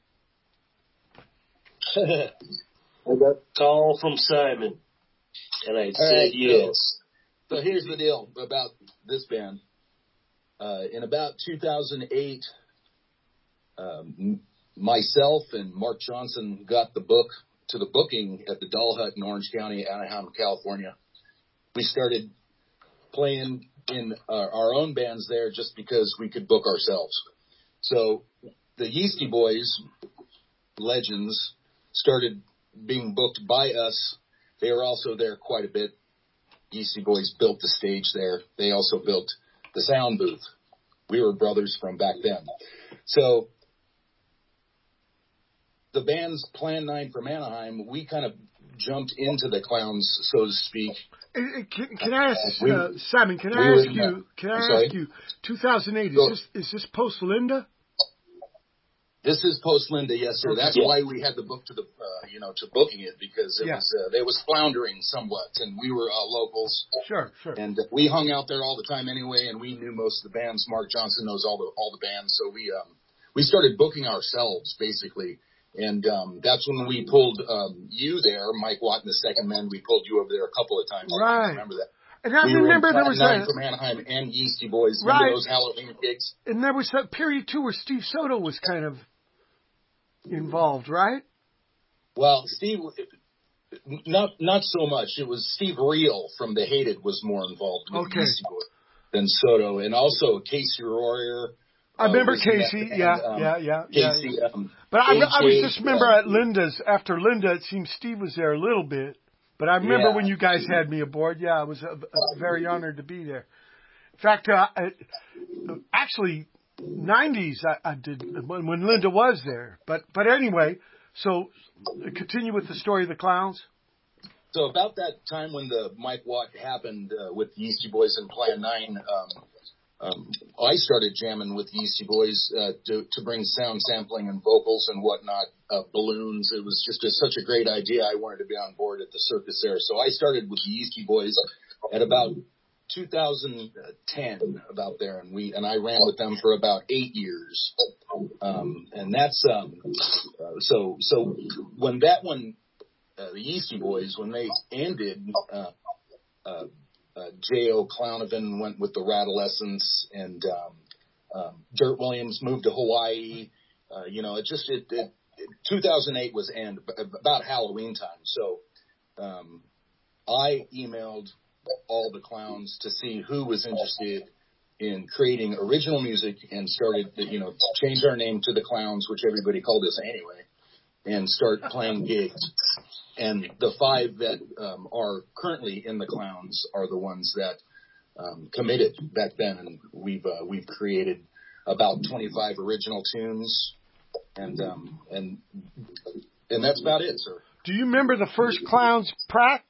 I got a call from Simon, and I All said right, yes. So, so here's the deal about this band. Uh, in about two thousand eight, um, myself and Mark Johnson got the book to the booking at the Doll Hut in Orange County, Anaheim, California. We started playing in our, our own bands there just because we could book ourselves. So the Yeasty Boys, legends, started being booked by us. They were also there quite a bit. Yeasty Boys built the stage there. They also built the sound booth. We were brothers from back then. So the band's Plan nine from Anaheim, we kind of jumped into the Clowns, so to speak. Uh, Can, can I ask, We- uh, Simon, can we I were ask in you, the- can I'm I sorry? ask you, two thousand eight, is Go. this, is this post Linda? This is post Linda, yes, sir. Okay. That's Yeah. why we had the book to the, uh, you know, to booking it because it Yeah. was, uh, it was floundering somewhat, and we were uh, locals, Sure, sure. and we hung out there all the time anyway, and we knew most of the bands. Mark Johnson knows all the all the bands, so we um we started booking ourselves basically, and um that's when we pulled um you there, Mike Watt and the Second Men. We pulled you over there a couple of times. I Right. remember that. And I we remember were in there was Plan nine a, from Anaheim and Yeasty Boys. Right. Remember those Halloween gigs? and there was that period too where Steve Soto was kind of involved, right? Well, Steve, not not so much. It was Steve Reel from The Hated was more involved with Okay. Yeasty Boys than Soto, and also Casey Royer. I remember uh, was in that Casey, band, yeah, um, yeah, yeah, yeah. Casey, um, But I, I was A J, just remember uh, at Linda's, after Linda, it seemed Steve was there a little bit. But I remember Yeah. when you guys had me aboard, yeah, I was uh, uh, very honored to be there. In fact, uh, I, actually, nineties I, I did, when, when Linda was there. But, but anyway, so uh, continue with the story of the Clowns. So about that time when the Mike Watt happened uh, with Yeasty Boys and Plan nine, um, um, I started jamming with Yeasty Boys uh, to, to bring sound sampling and vocals and whatnot, uh, balloons. It was just a, such a great idea. I wanted to be on board at the circus there. So I started with the Yeasty Boys at about two thousand ten, about there, and we and I ran with them for about eight years. Um, and that's um, uh, so so when that one. Uh, the Yeasty Boys, when they ended, uh, uh, uh, J O Clownovan went with the Rattlescents, and um, um, Dirt Williams moved to Hawaii. Uh, you know, it just it, it, it two thousand eight was end about Halloween time. So um, I emailed all the Clowns to see who was interested in creating original music, and started to, you know, change our name to the Clowns, which everybody called us anyway, and start playing gigs. And the five that um, are currently in the Clowns are the ones that um, committed back then, and we've uh, we've created about twenty-five original tunes, and um, and and that's about it, sir. Do you remember the first Clowns prac?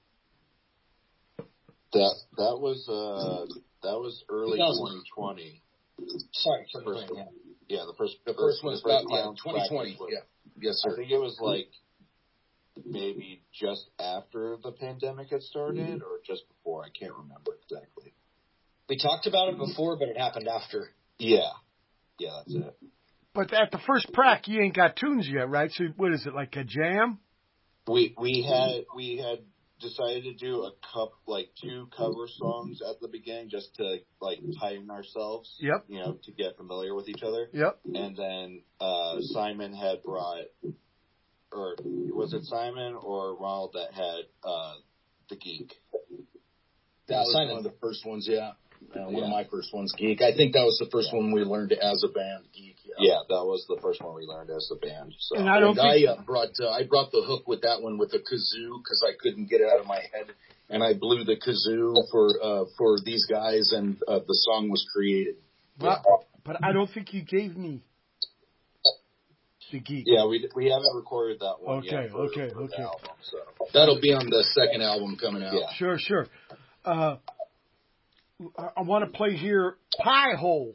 That that was uh that was early two thousand. twenty twenty. Sorry, The twenty first twenty, one. Yeah, the first The first one's about yeah, Clowns twenty twenty. practice was- Yeah, yes, I sir. think it was like maybe just after the pandemic had started or just before. I can't remember exactly. We talked about it before, but it happened after. Yeah, yeah, that's it. But at the first prac, you ain't got tunes yet, right? So what is it, like a jam? We we had we had decided to do a cup like two cover songs at the beginning just to like tighten ourselves. Yep. You know, to get familiar with each other. Yep. And then uh, Simon had brought, or was it Simon or Ronald that had uh, the Geek? That was Simon. one of the first ones. Yeah. Uh, one of my first ones, Geek. I think that was the first one we learned as a band, Geek. Yeah, yeah that was the first one we learned as a band. So. And I don't and think... I uh, brought uh, I brought the hook with that one with the kazoo because I couldn't get it out of my head, and I blew the kazoo for uh, for these guys, and uh, the song was created. Well, but I don't think you gave me the Geek. Yeah, we we haven't recorded that one okay, yet. For, okay, for okay. Album, so. That'll be on the second album coming out. Yeah. Sure, sure. Uh, I, I want to play here Pie Hole.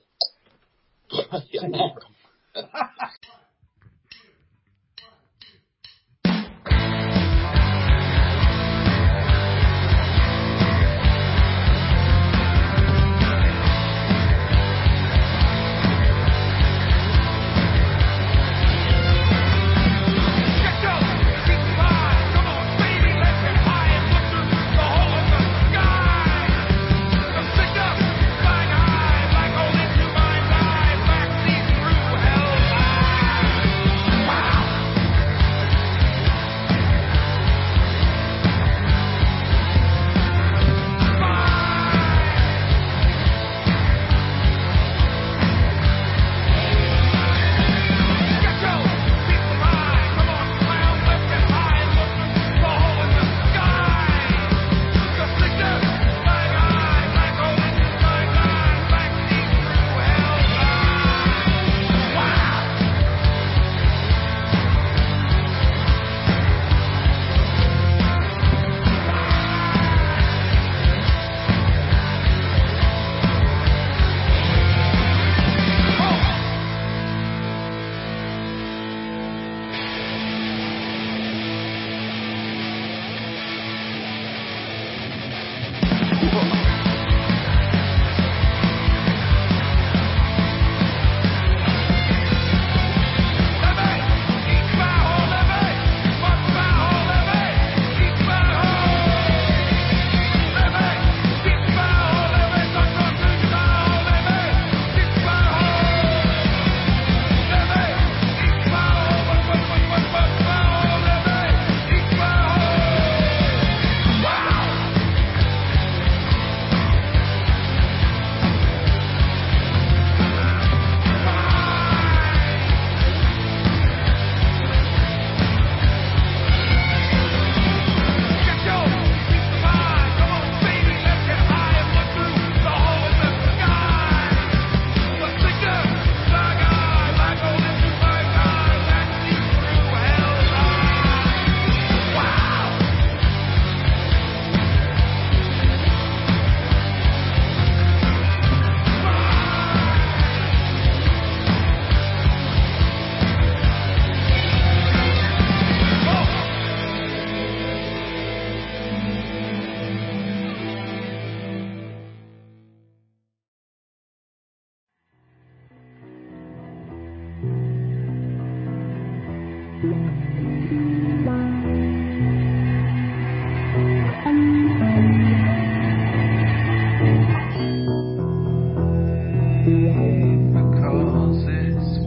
Because it's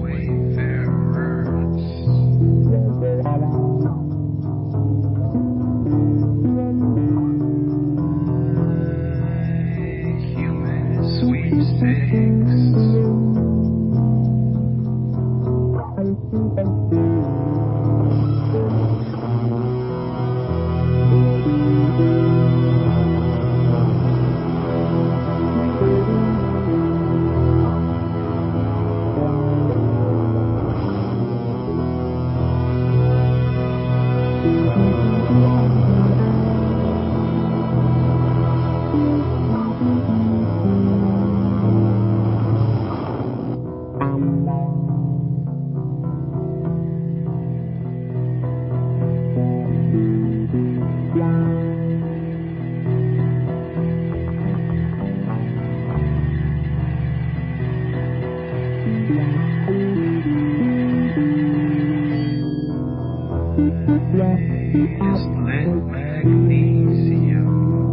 wayfarers. Human sweepstakes. Is lit magnesium.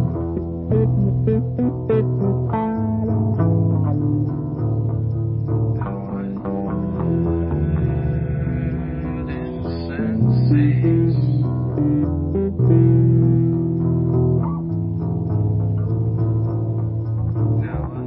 Outward insensates. Now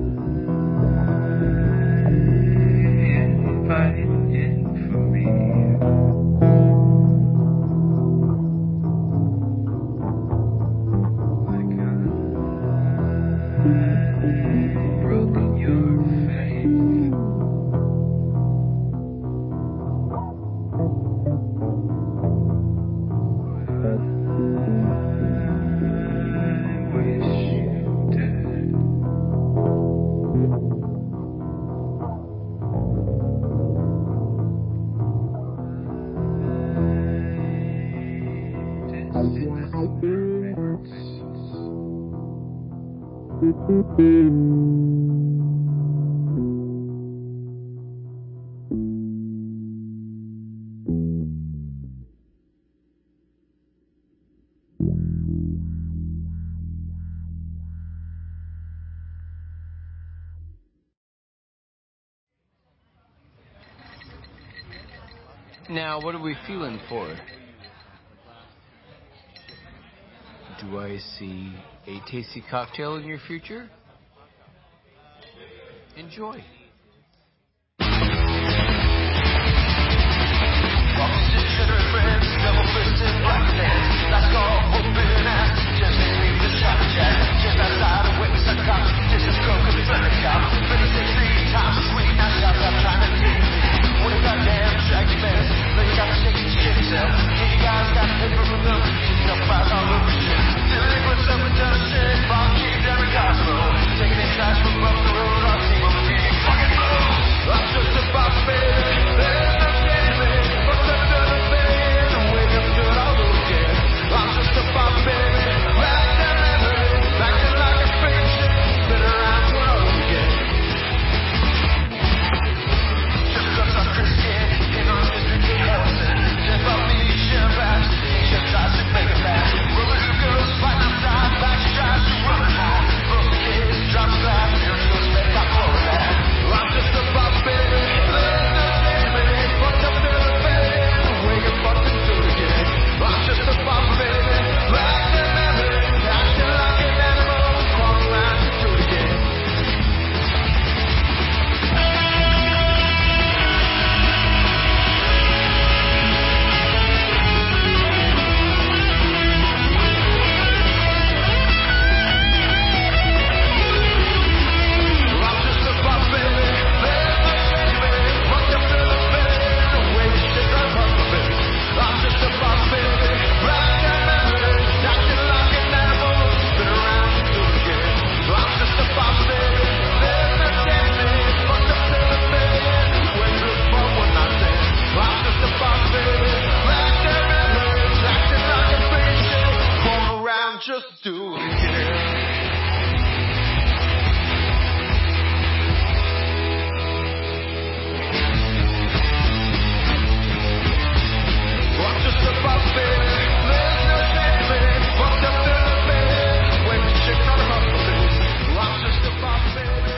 Now, what are we feeling for? Do I see a tasty cocktail in your future? Enjoy. Just do it again. I'm just a puppet. There's no shame in it. Fucked up in the bed. When you shake on a puppet. I'm just a puppet.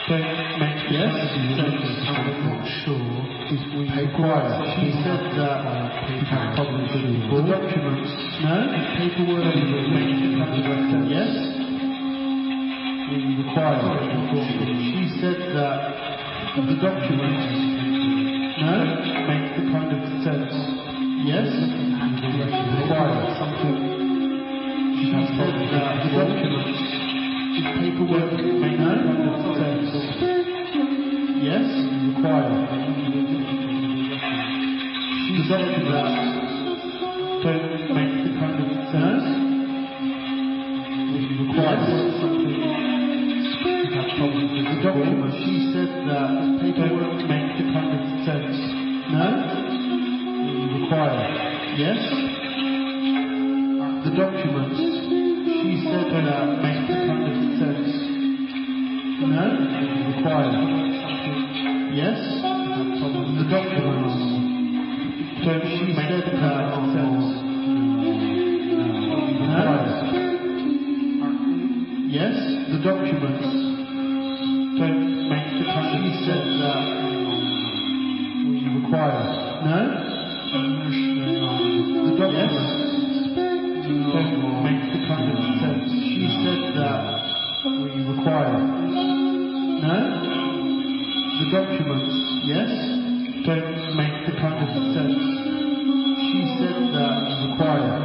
don't make yes, sense. I'm not sure. Is we quiet. She said that you've had problems with the documents. No? Paperwork doesn't make sense. Yes? We require. She said that the documents, no? Make the kind of sense. Yes? We require something. She said that the documents, is paperwork make no kind of sense. Yes? Require. The documents don't make the kind of sense. We require something. Have problems with the documents. She said that paperwork don't make the kind of sense. No? We require. Yes? The documents. She said that make the kind of sense. No? We require. Yes? The documents. So she said that sense. No? Yes? The documents don't make the kind of she said that we require. No? The documents don't make the kind of sense. She said that we require. No? The documents, yes? Don't make the kind of sense. She said that we require.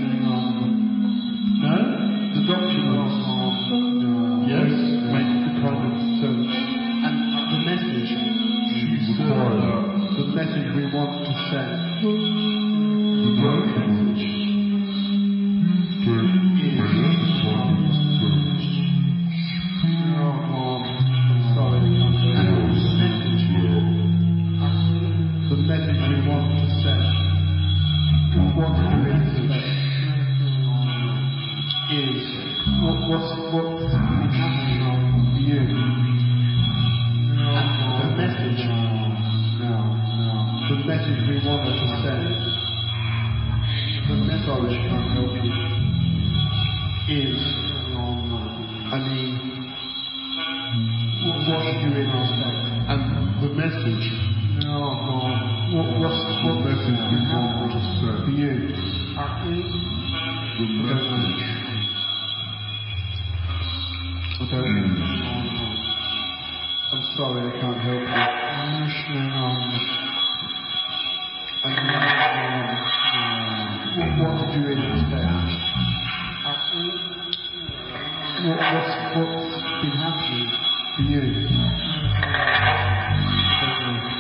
No? The documents, yes? Make the kind of sense. And the message, she said that the message we want to send. The message. The message we want to send, what do we expect, is what, what's what's happening for you, and the message, the message we want to send, the message can help you, is, I mean, what, what do you expect, and the message. Oh God, what, what's, what message we want to send for you? The message. I don't know. I'm sorry, I can't help you. And what, what did you really expect? What, what's, what's been happening for you? I don't know.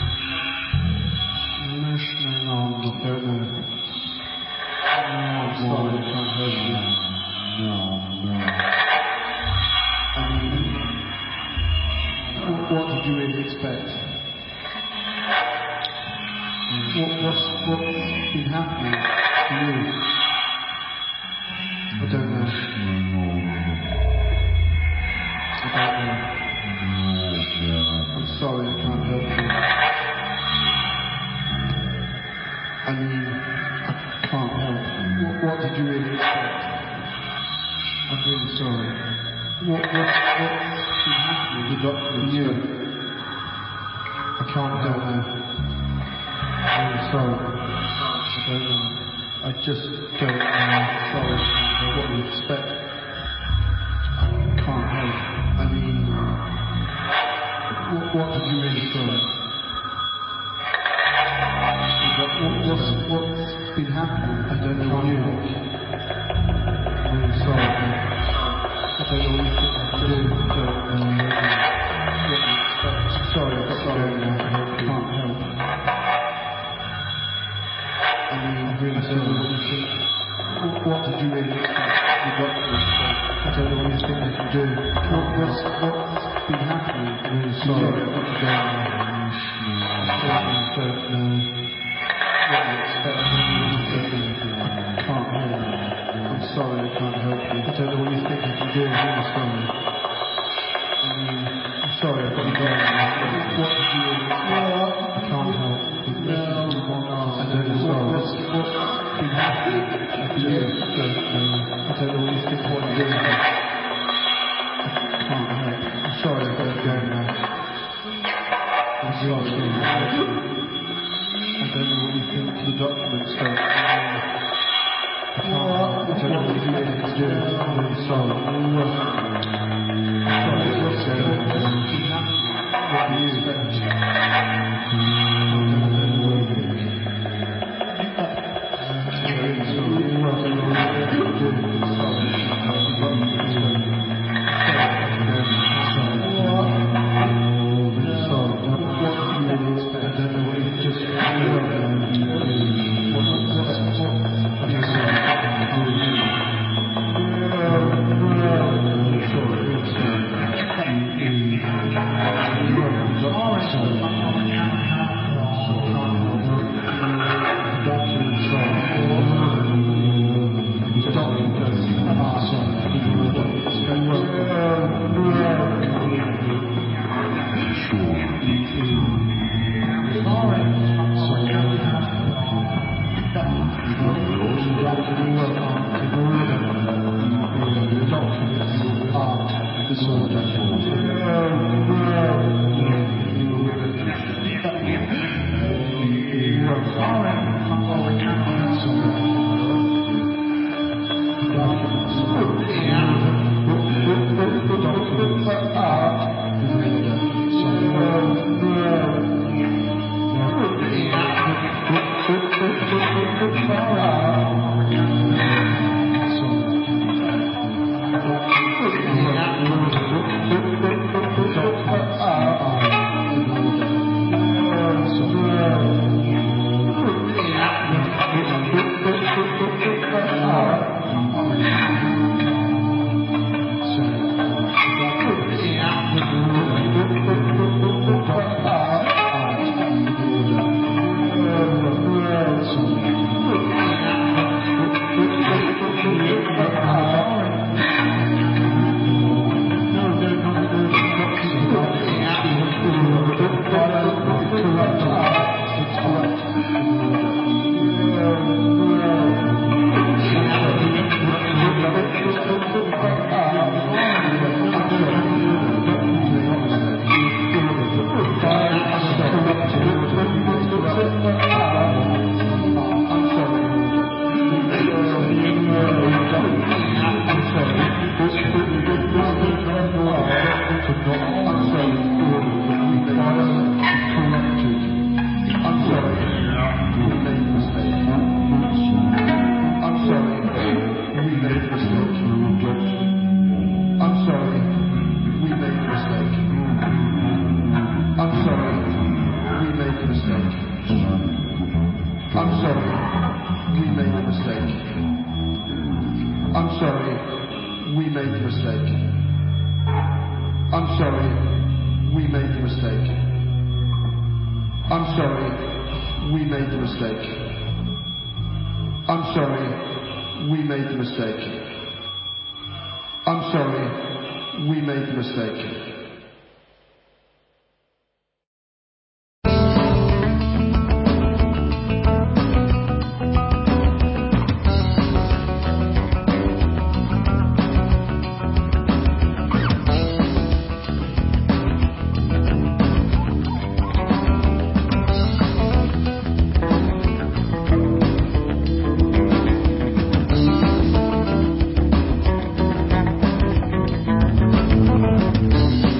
No, I don't know. No, I'm sorry, I can't help you. No, no. I mean, what, what did you really expect? What, what's, what's been happening to you? I don't know. I don't know. I'm sorry, I can't help you. I mean, I can't help. What, what did you really expect? I'm really sorry. What, what's, what's been happening? The doctor for you? I can't help. I'm really sorry. I don't know. I just don't know. Sorry, I can't help what you expect. I can't help. I mean, what, what did you really say? What, what's, what's been happening? I don't know what you. I'm really sorry. I don't know what you think I can do. I don't know what you expect. Sorry, I've got to go now. I can't help. I mean, I'm really sorry. What you think? What, what did you really expect? The doctor expect. I don't know what you think I can do. What, what's, what's been happening? I'm really sorry. Sorry, I've got to go now. I don't know. What you expect. I can't help you. I'm sorry, I can't help you. I don't know what you think I can do. I'm really sorry. I mean, I'm sorry, I've got to go. What did you really expect? I can't help. No, I'm really sorry. What's, what's been happening? I just don't know. I don't know what you think I can do. I can't help. I'm sorry, I've got to go now. Thank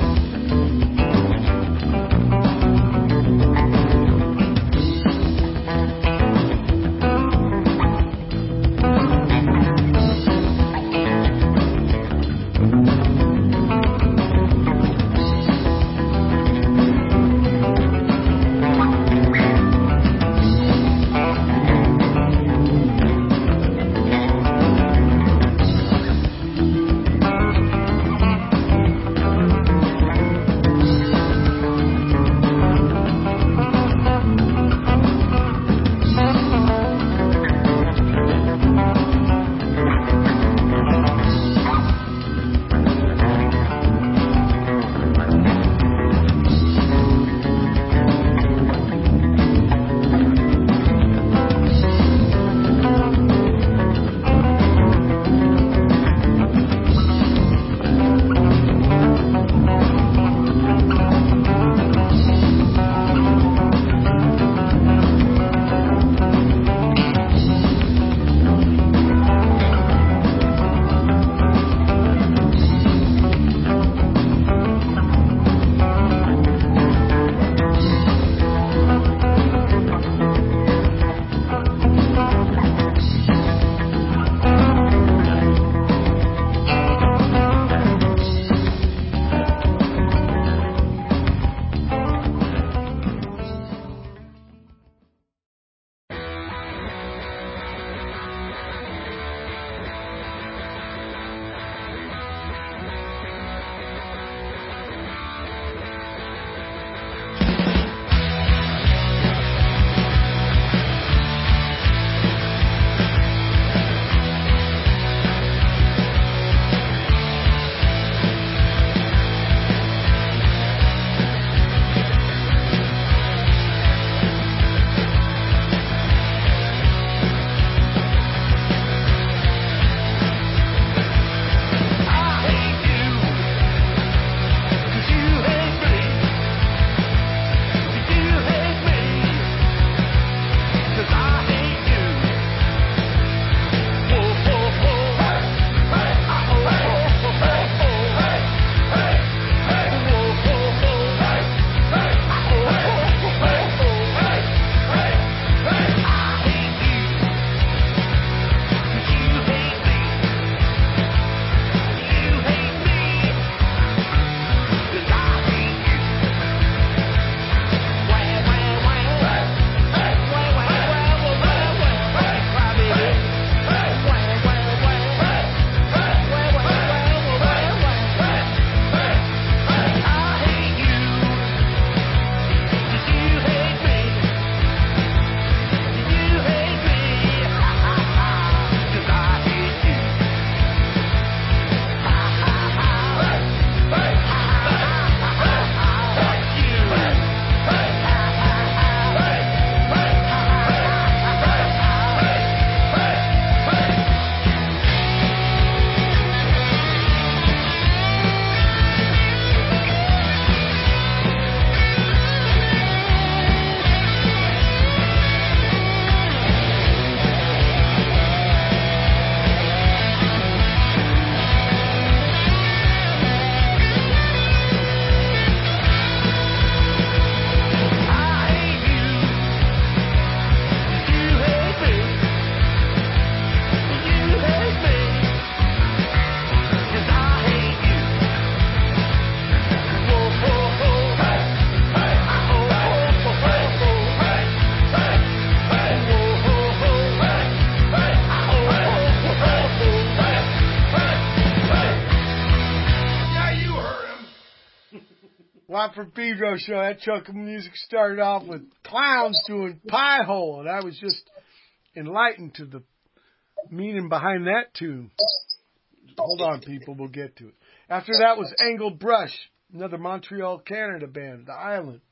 Watford Pedro Show. That chunk of music started off with clowns doing Pie Hole, and I was just enlightened to the meaning behind that tune. Hold on, people. We'll get to it. After that was Angled Brush, another Montreal, Canada band, The Island.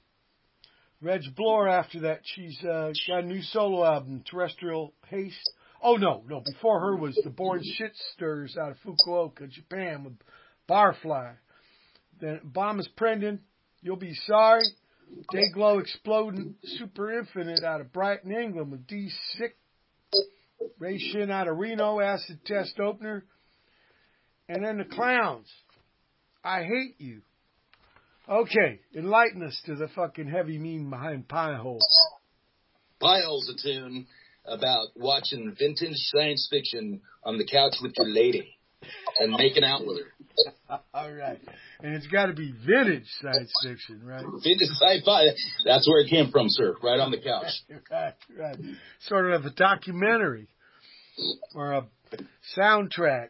Reg Bloor after that. She's uh, got a new solo album, Terrestrial Haste. Oh, no, no. Before her was the Born Shit Stirrers out of Fukuoka, Japan, with Barfly. Then Bombus Prendon, You'll Be Sorry. Dayglow Exploding Super Infinite out of Brighton, England, with D Sick. Ray Shin out of Reno, Acid Test Opener. And then the Clowns, I Hate You. Okay, enlighten us to the fucking heavy meaning behind Pie Hole. Pie Hole's a tune about watching vintage science fiction on the couch with your lady and making out with her. All right. And it's got to be vintage science fiction, right? Vintage sci-fi. That's where it came from, sir. Right on the couch. Right, right. Sort of a documentary or a soundtrack.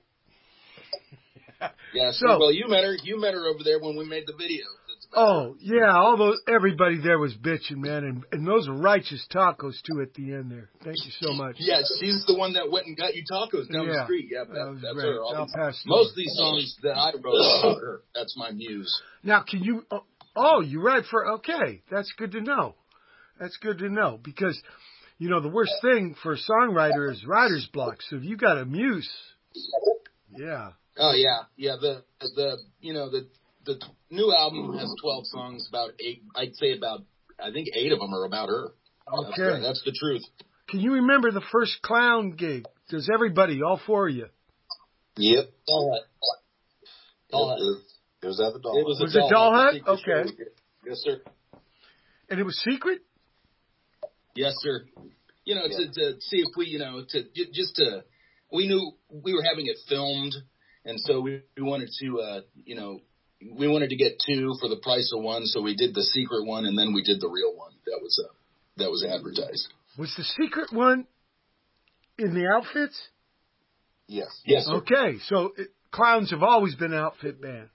Yeah. So, well, you met her. You met her over there when we made the video. Oh yeah, all those everybody there was bitching, man, and and those are righteous tacos too at the end there. Thank you so much. Yeah, she's the one that went and got you tacos down yeah, the street. Yeah, that, that that's right. her. All these, most most of these songs that I wrote are about her. That's my muse. Now, can you? Oh, oh, you write for? Okay, that's good to know. That's good to know because, you know, the worst thing for a songwriter is writer's block. So if you got a muse, yeah. Oh yeah, yeah. The the you know the. The new album has twelve songs, about eight, I'd say about, I think eight of them are about her. Okay. That's, that's the truth. Can you remember the first Clown gig? Does everybody, all four of you? Yep. Doll Hut. Doll Hut. It was, it was at the Doll It was, Hut. Was it Doll Hut? Okay. Show. Yes, sir. And it was secret? Yes, sir. You know, Yeah. to, to see if we, you know, to just to, we knew we were having it filmed, and so we, we wanted to, uh, you know, we wanted to get two for the price of one, so we did the secret one, and then we did the real one. That was uh, that was advertised. Was the secret one in the outfits? Yes. Yes, sir. Okay, so it, Clowns have always been an outfit band.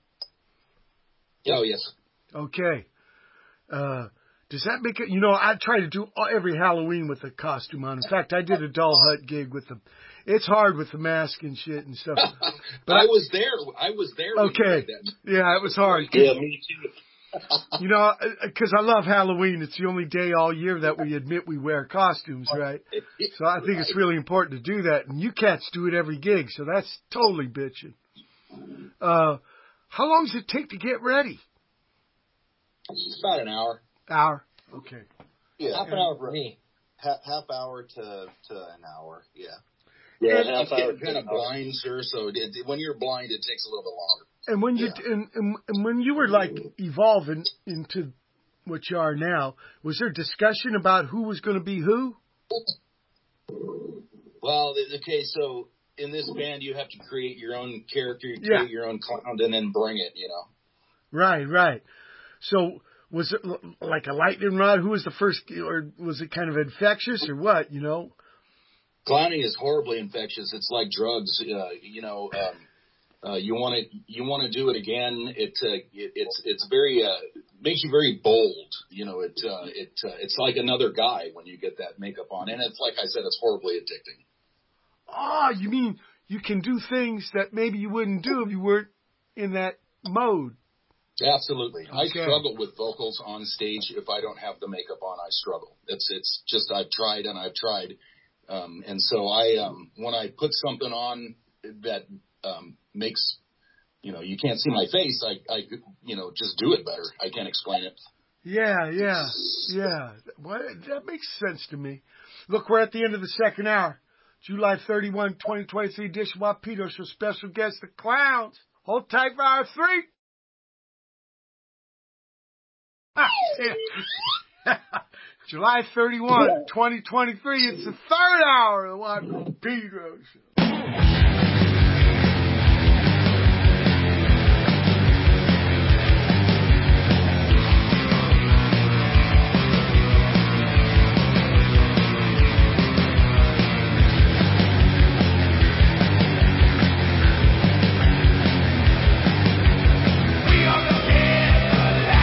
Oh, yes. Okay. Uh, does that make it? You know, I try to do every Halloween with a costume on. In fact, I did a Doll Hut gig with them. It's hard with the mask and shit and stuff. But I was there. I was there. when you Okay. did that. Yeah, it was hard. Yeah, me too. You know, because I love Halloween. It's the only day all year that we admit we wear costumes, right? So I think it's really important to do that. And you cats do it every gig, so that's totally bitching. Uh, how long does it take to get ready? It's about an hour. Hour. Okay. Yeah. Half an hour for me. Half, half hour to, to an hour. Yeah. Yeah, I'm half hour. getting kind of blind, sir. So it, it, when you're blind, it takes a little bit longer. And when you Yeah. and, and, and when you were like evolving into what you are now, was there discussion about who was going to be who? Well, th- okay, so in this band, you have to create your own character, you Yeah. create your own clown, and then bring it. You know. Right, right. So was it l- like a lightning rod? Who was the first, or was it kind of infectious, or what? You know? Clowning is horribly infectious. It's like drugs. Uh, you know, um, uh, you want to you want to do it again. It, uh, it it's it's very uh, makes you very bold. You know, it uh, it uh, it's like another guy when you get that makeup on, and it's like I said, it's horribly addicting. Oh, you mean you can do things that maybe you wouldn't do if you weren't in that mode? Absolutely. I Okay. struggle with vocals on stage. If I don't have the makeup on, I struggle. It's it's just I've tried and I've tried. Um, and so I, um, when I put something on that, um, makes, you know, you can't see my face, I, I, you know, just do it better. I can't explain it. Yeah, yeah, yeah. Well, that makes sense to me. Look, we're at the end of the second hour. July thirty-first, twenty twenty-three edition of Wapedo Show. Special guest, the Clowns. Hold tight for hour three. Ah, yeah. July thirty-first, twenty twenty-three. It's the third hour of the Wapedo Show. We are the dead,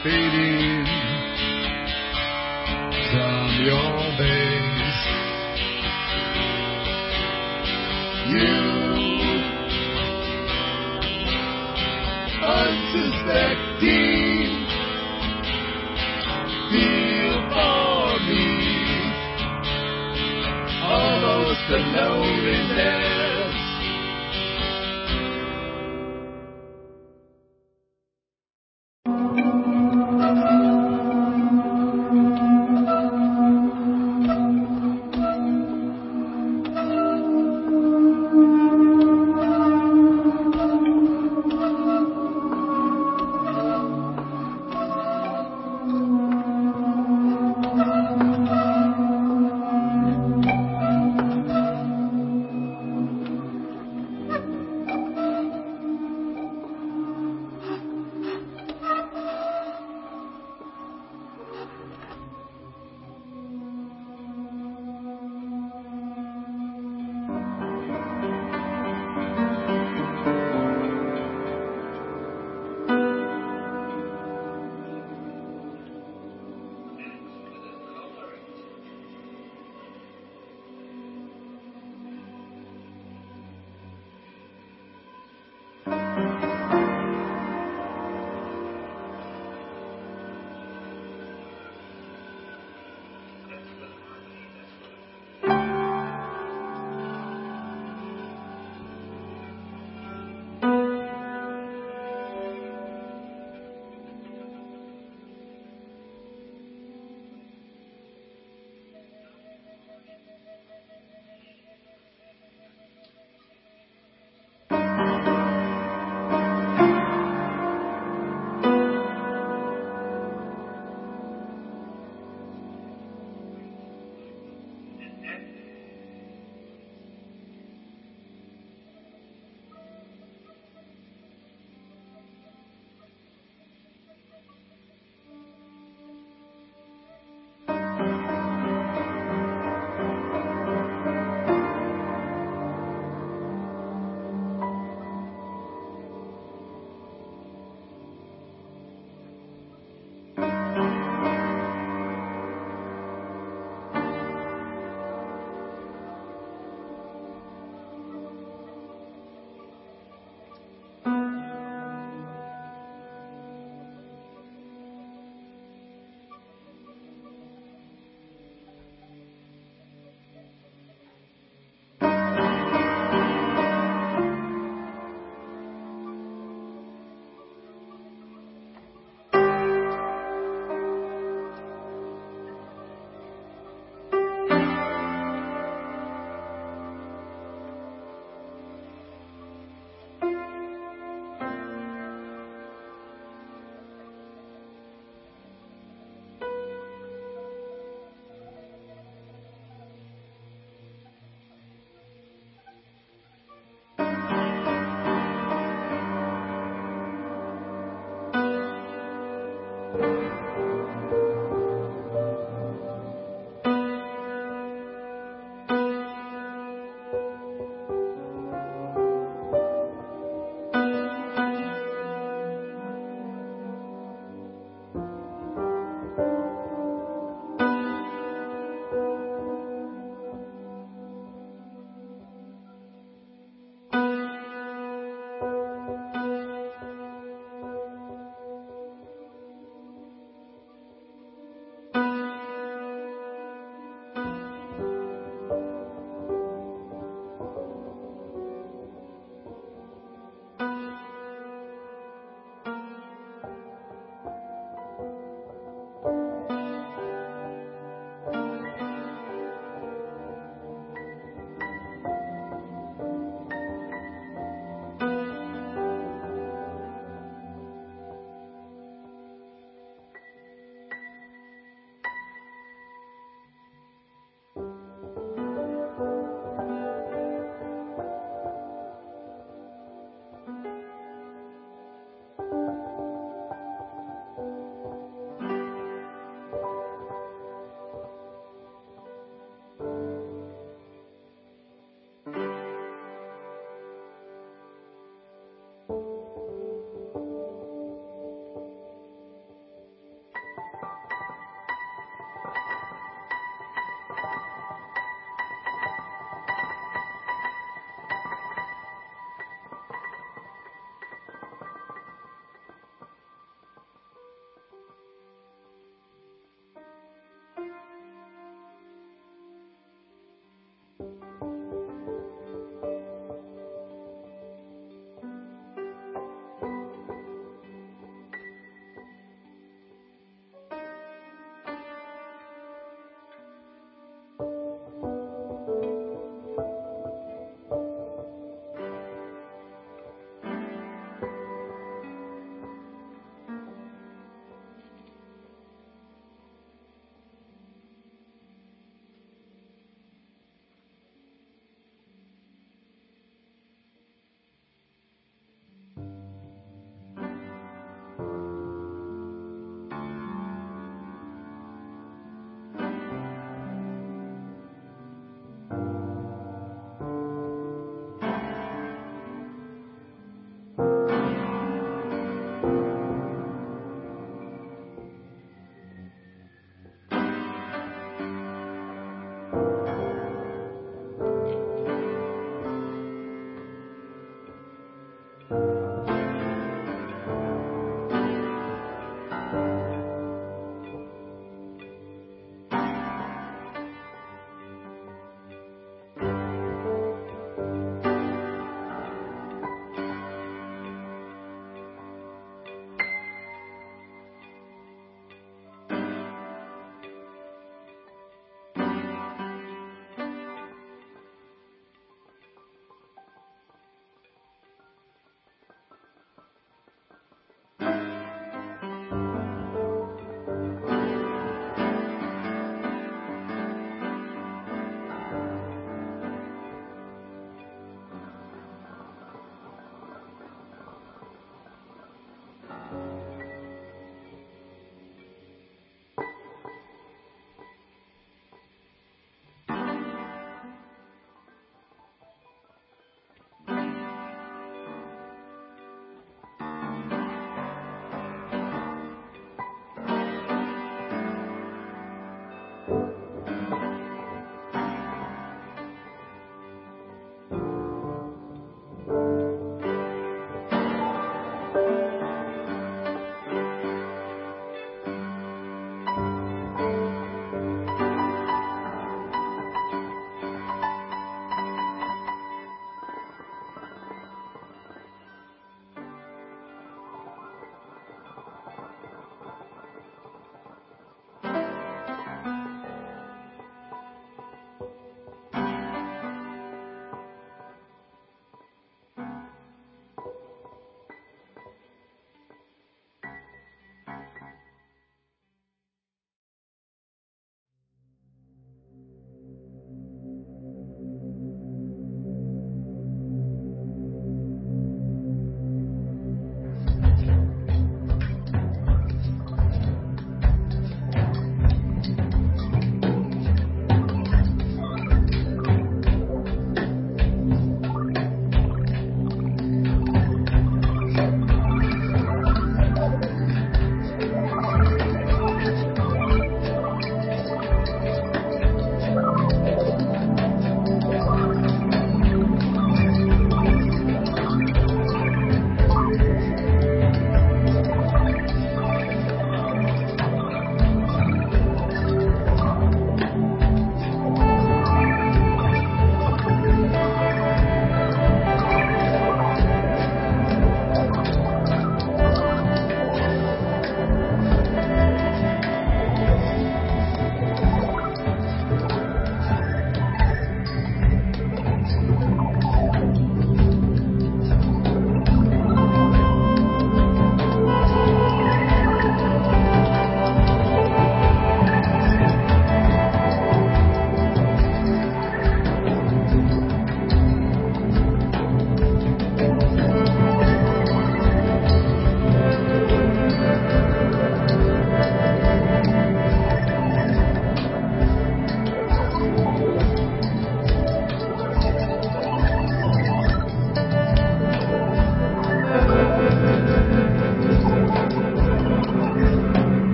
fading from your base. You unsuspecting feel for me almost a loneliness.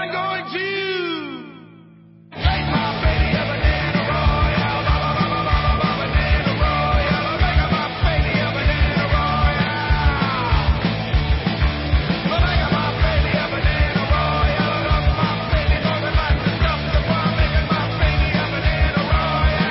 I'm going to make my baby a banana royale. Ba, ba, ba, ba, ba, ba, ba, banana royale. I'm making my baby a banana royale. I'm making my baby a banana royale. I love my baby, love it like the stuff in the bar. I'm making my baby a banana royale.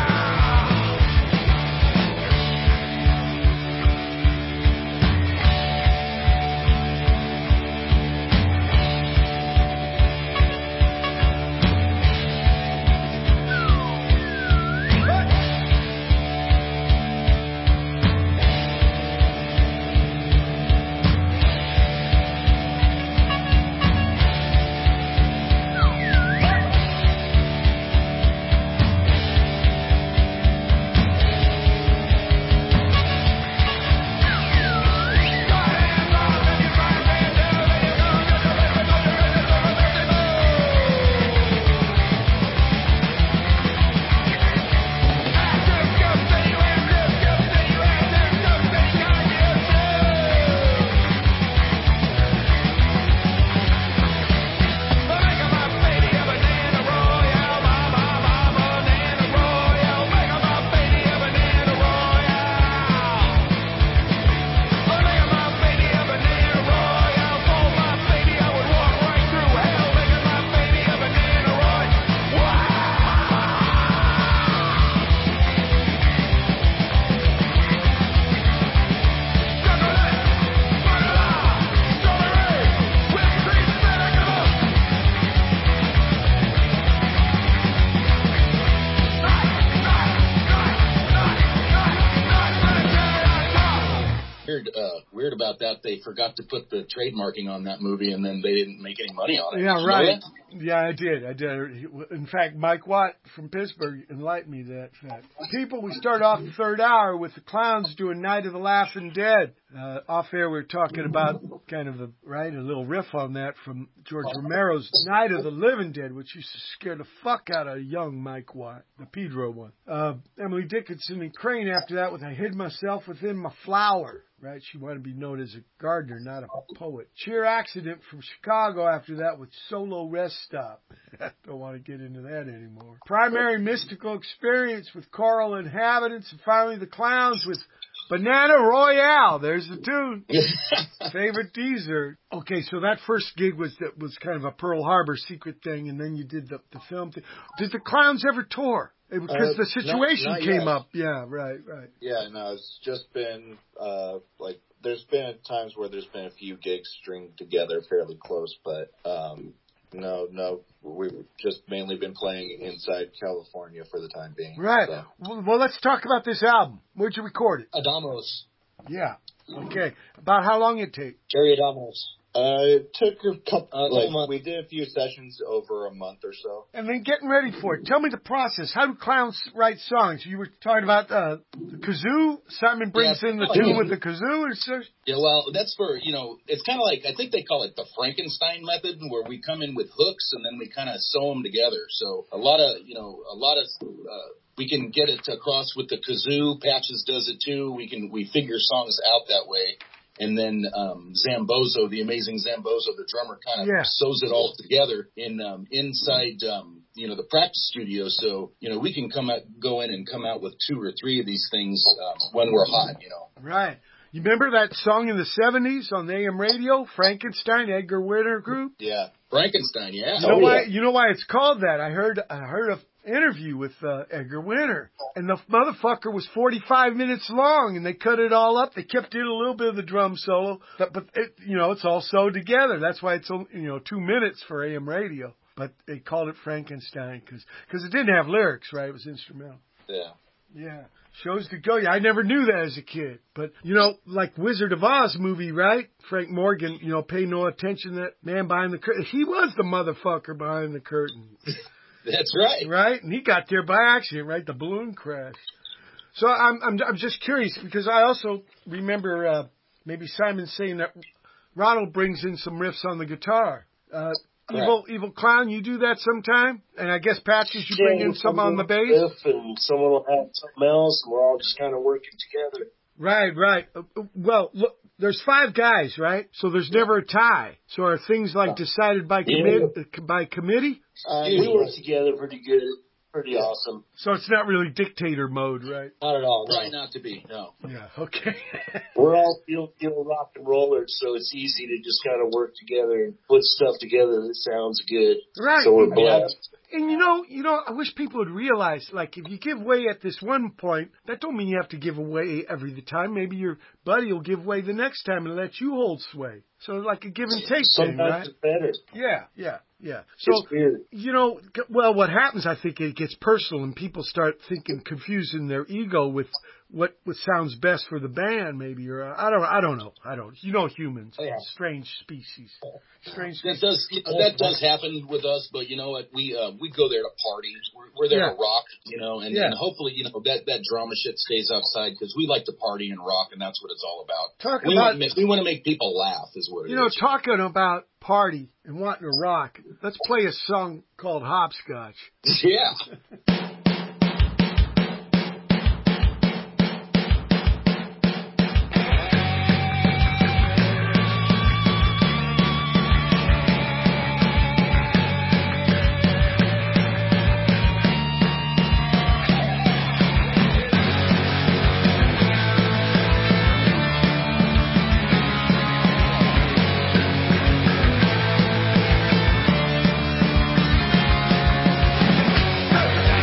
Weird, uh, weird about that. They forgot to put the trademarking on that movie, and then they didn't make any money on it. Yeah, Did you know right. that? Yeah, I did. I did. In fact, Mike Watt from Pittsburgh enlightened me to that fact. People, we start off the third hour with the Clowns doing Night of the Laughing Dead. Uh, off air, we were talking about kind of a, right, a little riff on that from George Romero's Night of the Living Dead, which used to scare the fuck out of young Mike Watt, the Pedro one. Uh, Emily Dickinson and Crane after that with I Hid Myself Within My Flower. Right, she wanted to be known as a gardener, not a poet. Cheer Accident from Chicago after that with Solo Rest Stop. Don't want to get into that anymore. Primary Mystical Experience with Coral Inhabitants, and finally the Clowns with Banana Royale. There's the tune. Favorite dessert. Okay, so that first gig was that was kind of a Pearl Harbor secret thing, and then you did the the film thing. Did the Clowns ever tour? Because Uh, the situation not- not came yet. up. Yeah, right, right. Yeah, no, it's just been uh like there's been times where there's been a few gigs stringed together fairly close, but um no, no, we've just mainly been playing inside California for the time being. Right. So. Well, well, let's talk about this album. Where'd you record it? Adamos. Yeah. Okay. About how long it take? Jerry Adamos. Uh, it took a couple, Uh, like, couple months. we did a few sessions over a month or so. And then getting ready for it. Tell me the process. How do clowns write songs? You were talking about uh, the kazoo. Simon brings Yeah. in the Oh, tune yeah. with the kazoo. Or so? Yeah, well, that's for, you know, it's kind of like, I think they call it the Frankenstein method, where we come in with hooks and then we kind of sew them together. So a lot of, you know, a lot of, uh, we can get it across with the kazoo. Patches does it too. We can, we figure songs out that way. And then um, Zambozo, the amazing Zambozo, the drummer, kind of Yeah. sews it all together in um, inside, um, you know, the practice studio. So, you know, we can come out, go in and come out with two or three of these things um, when we're hot, you know. Right. You remember that song in the seventies on A M radio, Frankenstein, Edgar Winter Group? Yeah. Frankenstein, yeah. You know Oh, why? yeah. You know why it's called that? I heard. I heard a interview with uh, Edgar Winter, and the motherfucker was forty-five minutes long, and they cut it all up. They kept in a little bit of the drum solo, but, but it, you know, it's all sewed together. That's why it's, you know, two minutes for A M radio. But they called it Frankenstein because because it didn't have lyrics, right? It was instrumental. Yeah. Yeah. Shows to go. Yeah, I never knew that as a kid. But, you know, like Wizard of Oz movie, right? Frank Morgan, you know, pay no attention to that man behind the curtain. He was the motherfucker behind the curtain. That's right. Right? And he got there by accident, right? The balloon crash. So I'm I'm I'm just curious because I also remember uh, maybe Simon saying that Ronald brings in some riffs on the guitar. Uh, Evil Evil Clown, you do that sometime? And I guess Patches, you bring in some on the bass? Riff and someone will have something else, and we're all just kind of working together. Right, right. Uh, uh, Well, look, there's five guys, right? So there's never a tie. So are things like decided by commit by committee? Uh, we work together pretty good, pretty awesome. So it's not really dictator mode, right? Not at all. Try No. not to be. No. Yeah. Okay. We're all field field rock and rollers, so it's easy to just kind of work together and put stuff together that sounds good. Right. So we're blessed. And you know, you know, I wish people would realize, like, if you give way at this one point, that don't mean you have to give away every the time. Maybe your buddy will give way the next time and let you hold sway. So like a give and take thing, Sometimes right? it's better. Yeah, yeah, yeah. So, It's weird. you know, g- well, what happens, I think it gets personal and people start thinking, confusing their ego with what, what sounds best for the band, maybe, or uh, I don't, I don't know. I don't, you know, humans, Oh, yeah. strange species, strange That species. does you know, that does happen with us, but you know what? We uh, we go there to party. We're, we're there Yeah. to rock, you know, and, Yeah. and hopefully you know that that drama shit stays outside because we like to party and rock, and that's what it's all about. Talk we about- want to make, we want to make people laugh, is what it You know, is. talking about party and wanting to rock, let's play a song called Hopscotch. Yeah. Hey!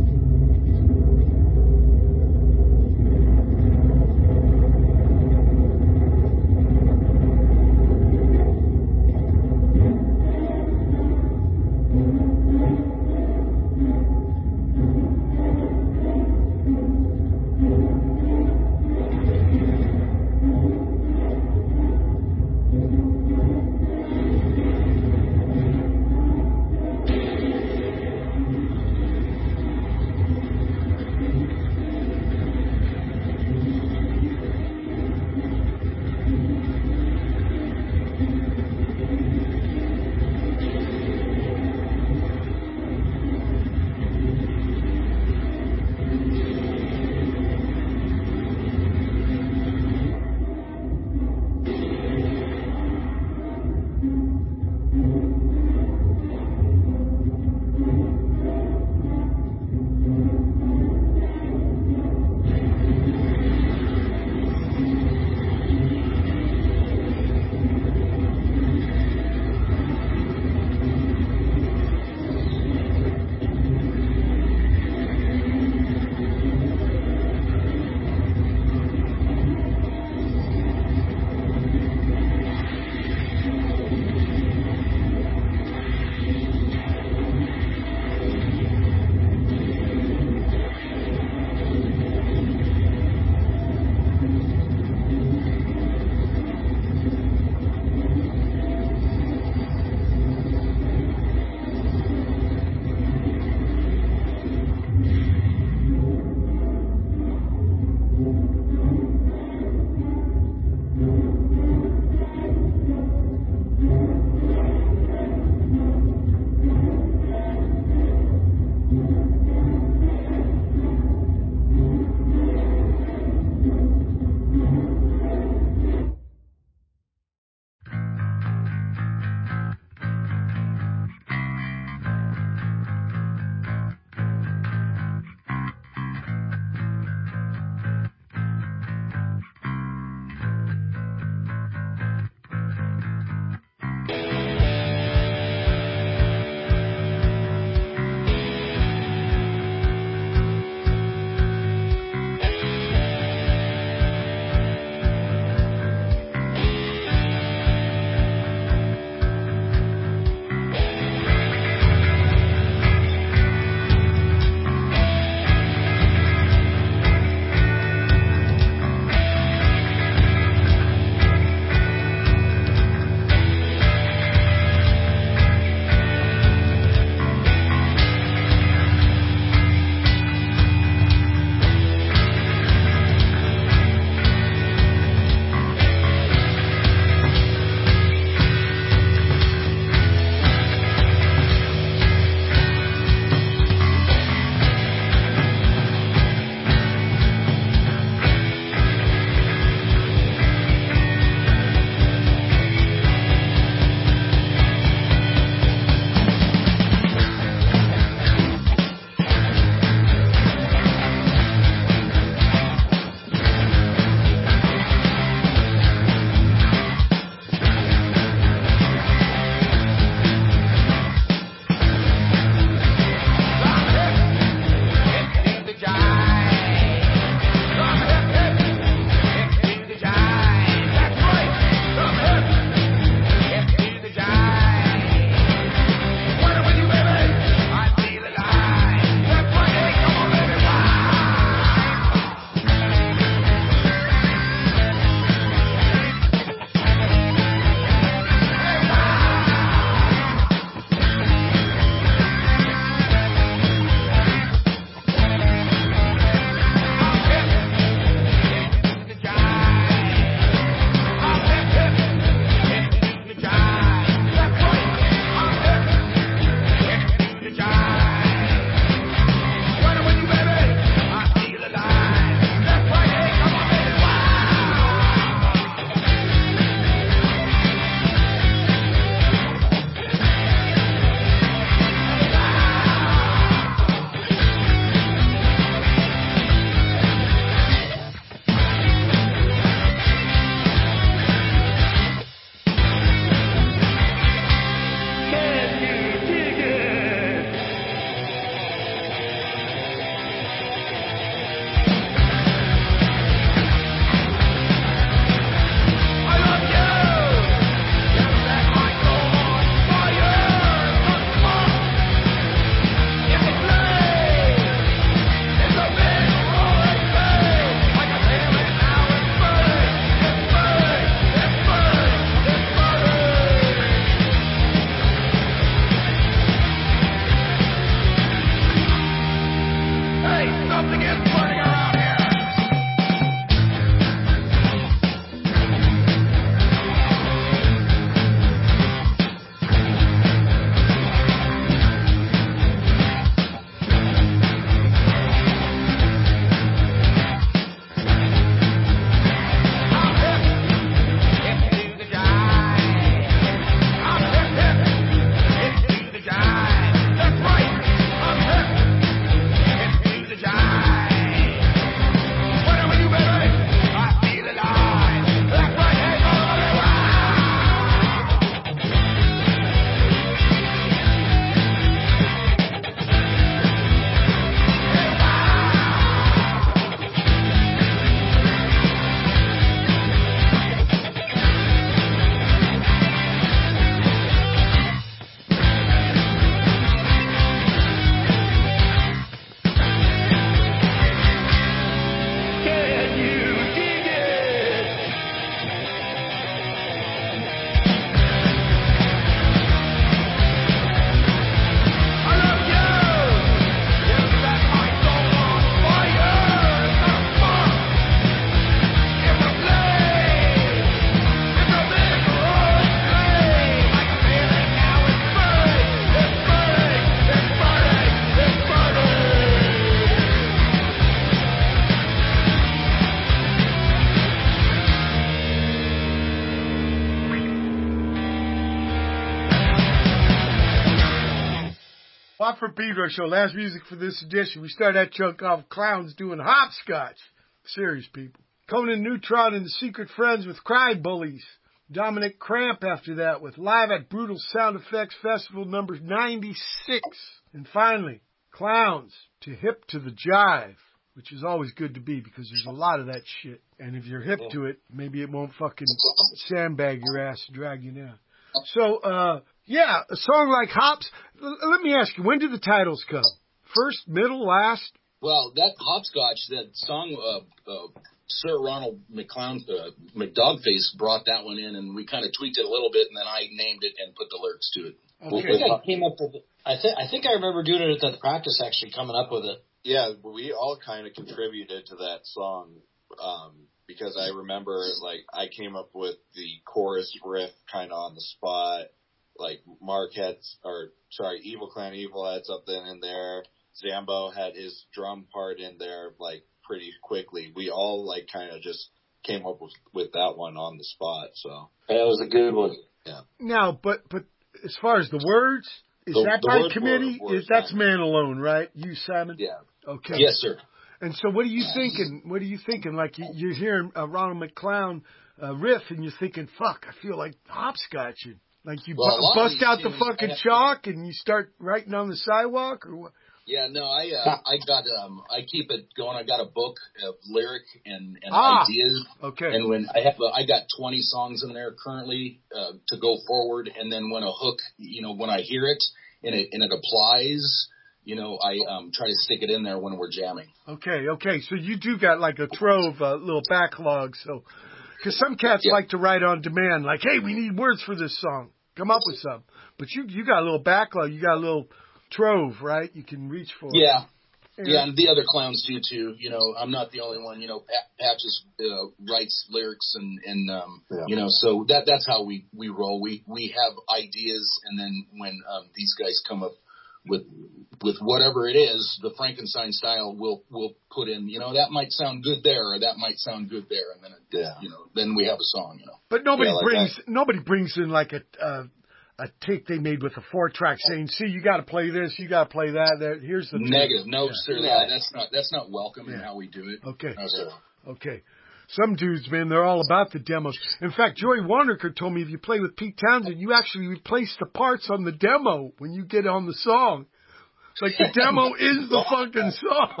Pedro Show. Last music for this edition. We started that chunk off Clowns doing Hopscotch. Serious people. Conan Neutron and the Secret Friends with Cry Bullies. Dominic Cramp after that with Live at Brutal Sound Effects Festival number ninety-six. And finally, Clowns to Hip to the Jive, which is always good to be because there's a lot of that shit. And if you're hip to it, maybe it won't fucking sandbag your ass and drag you down. So, uh, yeah, a song like Hops. L- let me ask you, when do the titles come? First, middle, last? Well, that Hopscotch, that song, uh, uh, Sir Ronald McClown, uh, McDogface brought that one in, and we kind of tweaked it a little bit, and then I named it and put the lyrics to it. Okay. I think I came up with it. I think I think I remember doing it at the practice, actually coming up with it. Yeah, we all kind of contributed to that song um, because I remember, like, I came up with the chorus riff kind of on the spot. Like, Mark had, or sorry, Evil Clan Evil had something in there. Zambo had his drum part in there, like, pretty quickly. We all, like, kind of just came up with, with that one on the spot. So That was a good one. Yeah. Now, but but as far as the words, is The- that the by words committee? were- were is that's Simon. Man Alone, right? You, Simon? Yeah. Okay. Yes, sir. And so, what are you thinking? What are you thinking? Like you, you're hearing a Ronald McClown uh, riff, and you're thinking, "Fuck, I feel like hopscotching." Like you Well, a bu- lot of bust these out the tunes fucking have- chalk and you start writing on the sidewalk, or what? Yeah, no, I uh, I got um I keep it going. I got a book of lyric and, and Ah, ideas. okay. And when I have uh, I got twenty songs in there currently uh, to go forward. And then when a hook, you know, when I hear it and it and it applies, you know, I um try to stick it in there when we're jamming. Okay, okay. So you do got like a trove, uh, little backlog. So, because some cats Yeah. like to write on demand, like, "Hey, we need words for this song. Come up with some." But you you got a little backlog. You got a little trove, right? You can reach for. Yeah. And- Yeah, and the other clowns do too. You know, I'm not the only one. You know, Pat, Patches uh, writes lyrics, and and um, Yeah. you know, so that that's how we we roll. We we have ideas, and then when um, these guys come up with with whatever it is, the Frankenstein style, we'll we'll put in. You know, that might sound good there, or that might sound good there, and then it, Yeah. you know, then we have a song. You know. But nobody Yeah, like brings nobody brings in like a uh, a tape they made with a four track saying, "See, you got to play this, you got to play that. There, here's the tape." Negative, no, Yeah. sir. Yeah. That's not that's not welcome in Yeah. how we do it. Okay. No, sir. Okay. Some dudes, man, they're all about the demos. In fact, Joey Warnaker told me if you play with Pete Townsend, you actually replace the parts on the demo when you get on the song. It's like the demo is the fucking song.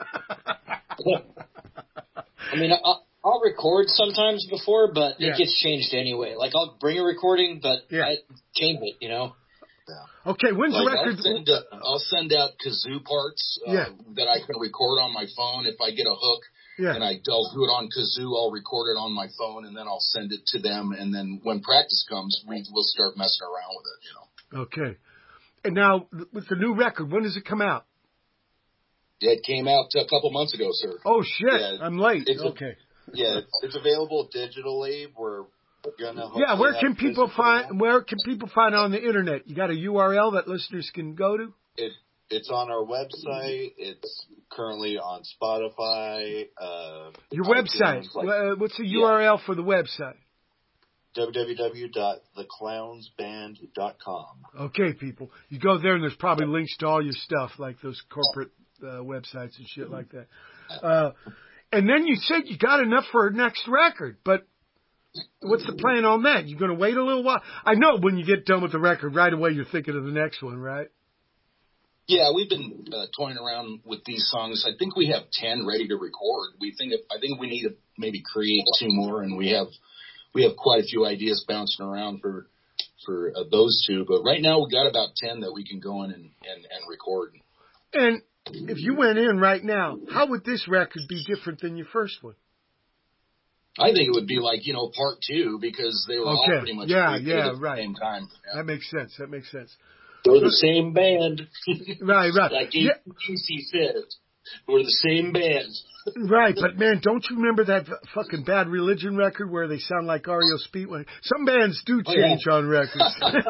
I mean, I'll, I'll record sometimes before, but Yeah. it gets changed anyway. Like, I'll bring a recording, but Yeah. I change it, you know? Okay, when's Like the I'll record? send, uh, I'll send out kazoo parts uh, Yeah. that I can record on my phone if I get a hook, Yeah. and I, I'll do it on kazoo. I'll record it on my phone, and then I'll send it to them. And then when practice comes, we will start messing around with it. You know, Okay. And now, with the new record, when does it come out? it came out a couple months ago, sir. Oh, shit. Yeah, I'm late. it's a- Okay. Yeah, it's, it's available digitally. We're gonna hopefully Yeah, where have can people physical. find where can people find it on the internet? You got a U R L that listeners can go to? It it's on our website. It's currently on Spotify. Uh, Your iTunes, website. like Uh, What's the U R L for the website? w w w dot the clowns band dot com. Okay, people. You go there and there's probably links to all your stuff, like those corporate uh, websites and shit like that. Uh, and then you said you got enough for a next record, but what's the plan on that? You going to wait a little while? I know when you get done with the record, right away you're thinking of the next one, right? Yeah, we've been uh, toying around with these songs. I think we have ten ready to record. We think if, I think we need to maybe create two more, and we have we have quite a few ideas bouncing around for for uh, those two. But right now we got about ten that we can go in and, and, and record. And if you went in right now, how would this record be different than your first one? I think it would be like, you know, part two, because they were all Okay. pretty much Yeah, pretty good yeah, at the right. same time. Yeah. That makes sense. That makes sense. We're the same band. Right, right. Like Yeah. A C says. We're the same band. Right, but man, don't you remember that f- fucking Bad Religion record where they sound like R E O Speedway? Some bands do Oh, yeah. change on records.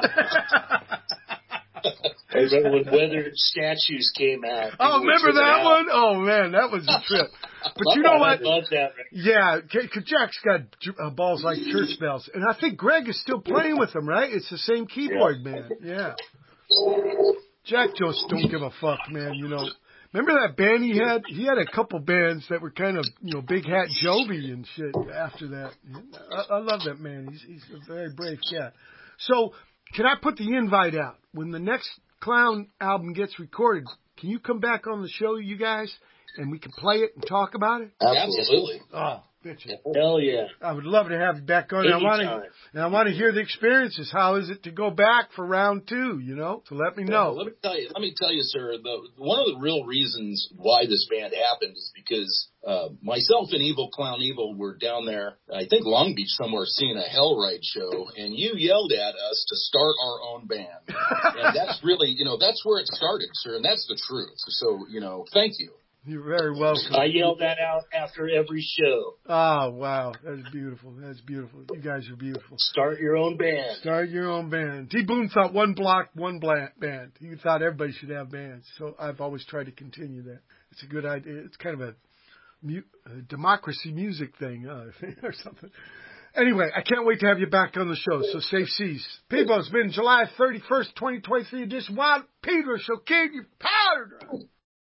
I remember when Weathered Statues came out. Oh, People remember took it that out. one? Oh man, that was a trip. But you know I what? love that record. Yeah, K- K- Jack's got j- uh, balls like church bells, and I think Greg is still playing with them, right? It's the same keyboard man. Yeah. Jack just don't give a fuck, man. You know, remember that band he had? He had a couple bands that were kind of, you know, Big Hat Jovi and shit after that. I, I love that man. He's, he's a very brave cat. So, can I put the invite out? When the next Clown album gets recorded, can you come back on the show, you guys, and we can play it and talk about it? Absolutely. Oh, bitch. Hell yeah. I would love to have you back on. And I want Anytime. to, and I want to hear the experiences. How is it to go back for round two? You know, so let me know. Let me tell you, let me tell you, sir. The, one of the real reasons why this band happened is because uh, myself and Evil Clown Evil were down there, I think Long Beach somewhere, seeing a Hellride show, and you yelled at us to start our own band, and that's really, you know, that's where it started, sir, and that's the truth. So, you know, thank you. You're very welcome. I yell that out after every show. Oh, wow. That's beautiful. That's beautiful. You guys are beautiful. Start your own band. Start your own band. T. Boone thought one block, one bla- band. He thought everybody should have bands. So I've always tried to continue that. It's a good idea. It's kind of a, mu- a democracy music thing uh, or something. Anyway, I can't wait to have you back on the show. So safe seas. People, it's been July thirty-first, twenty twenty-three edition. Wild Peter shall keep you powder dry.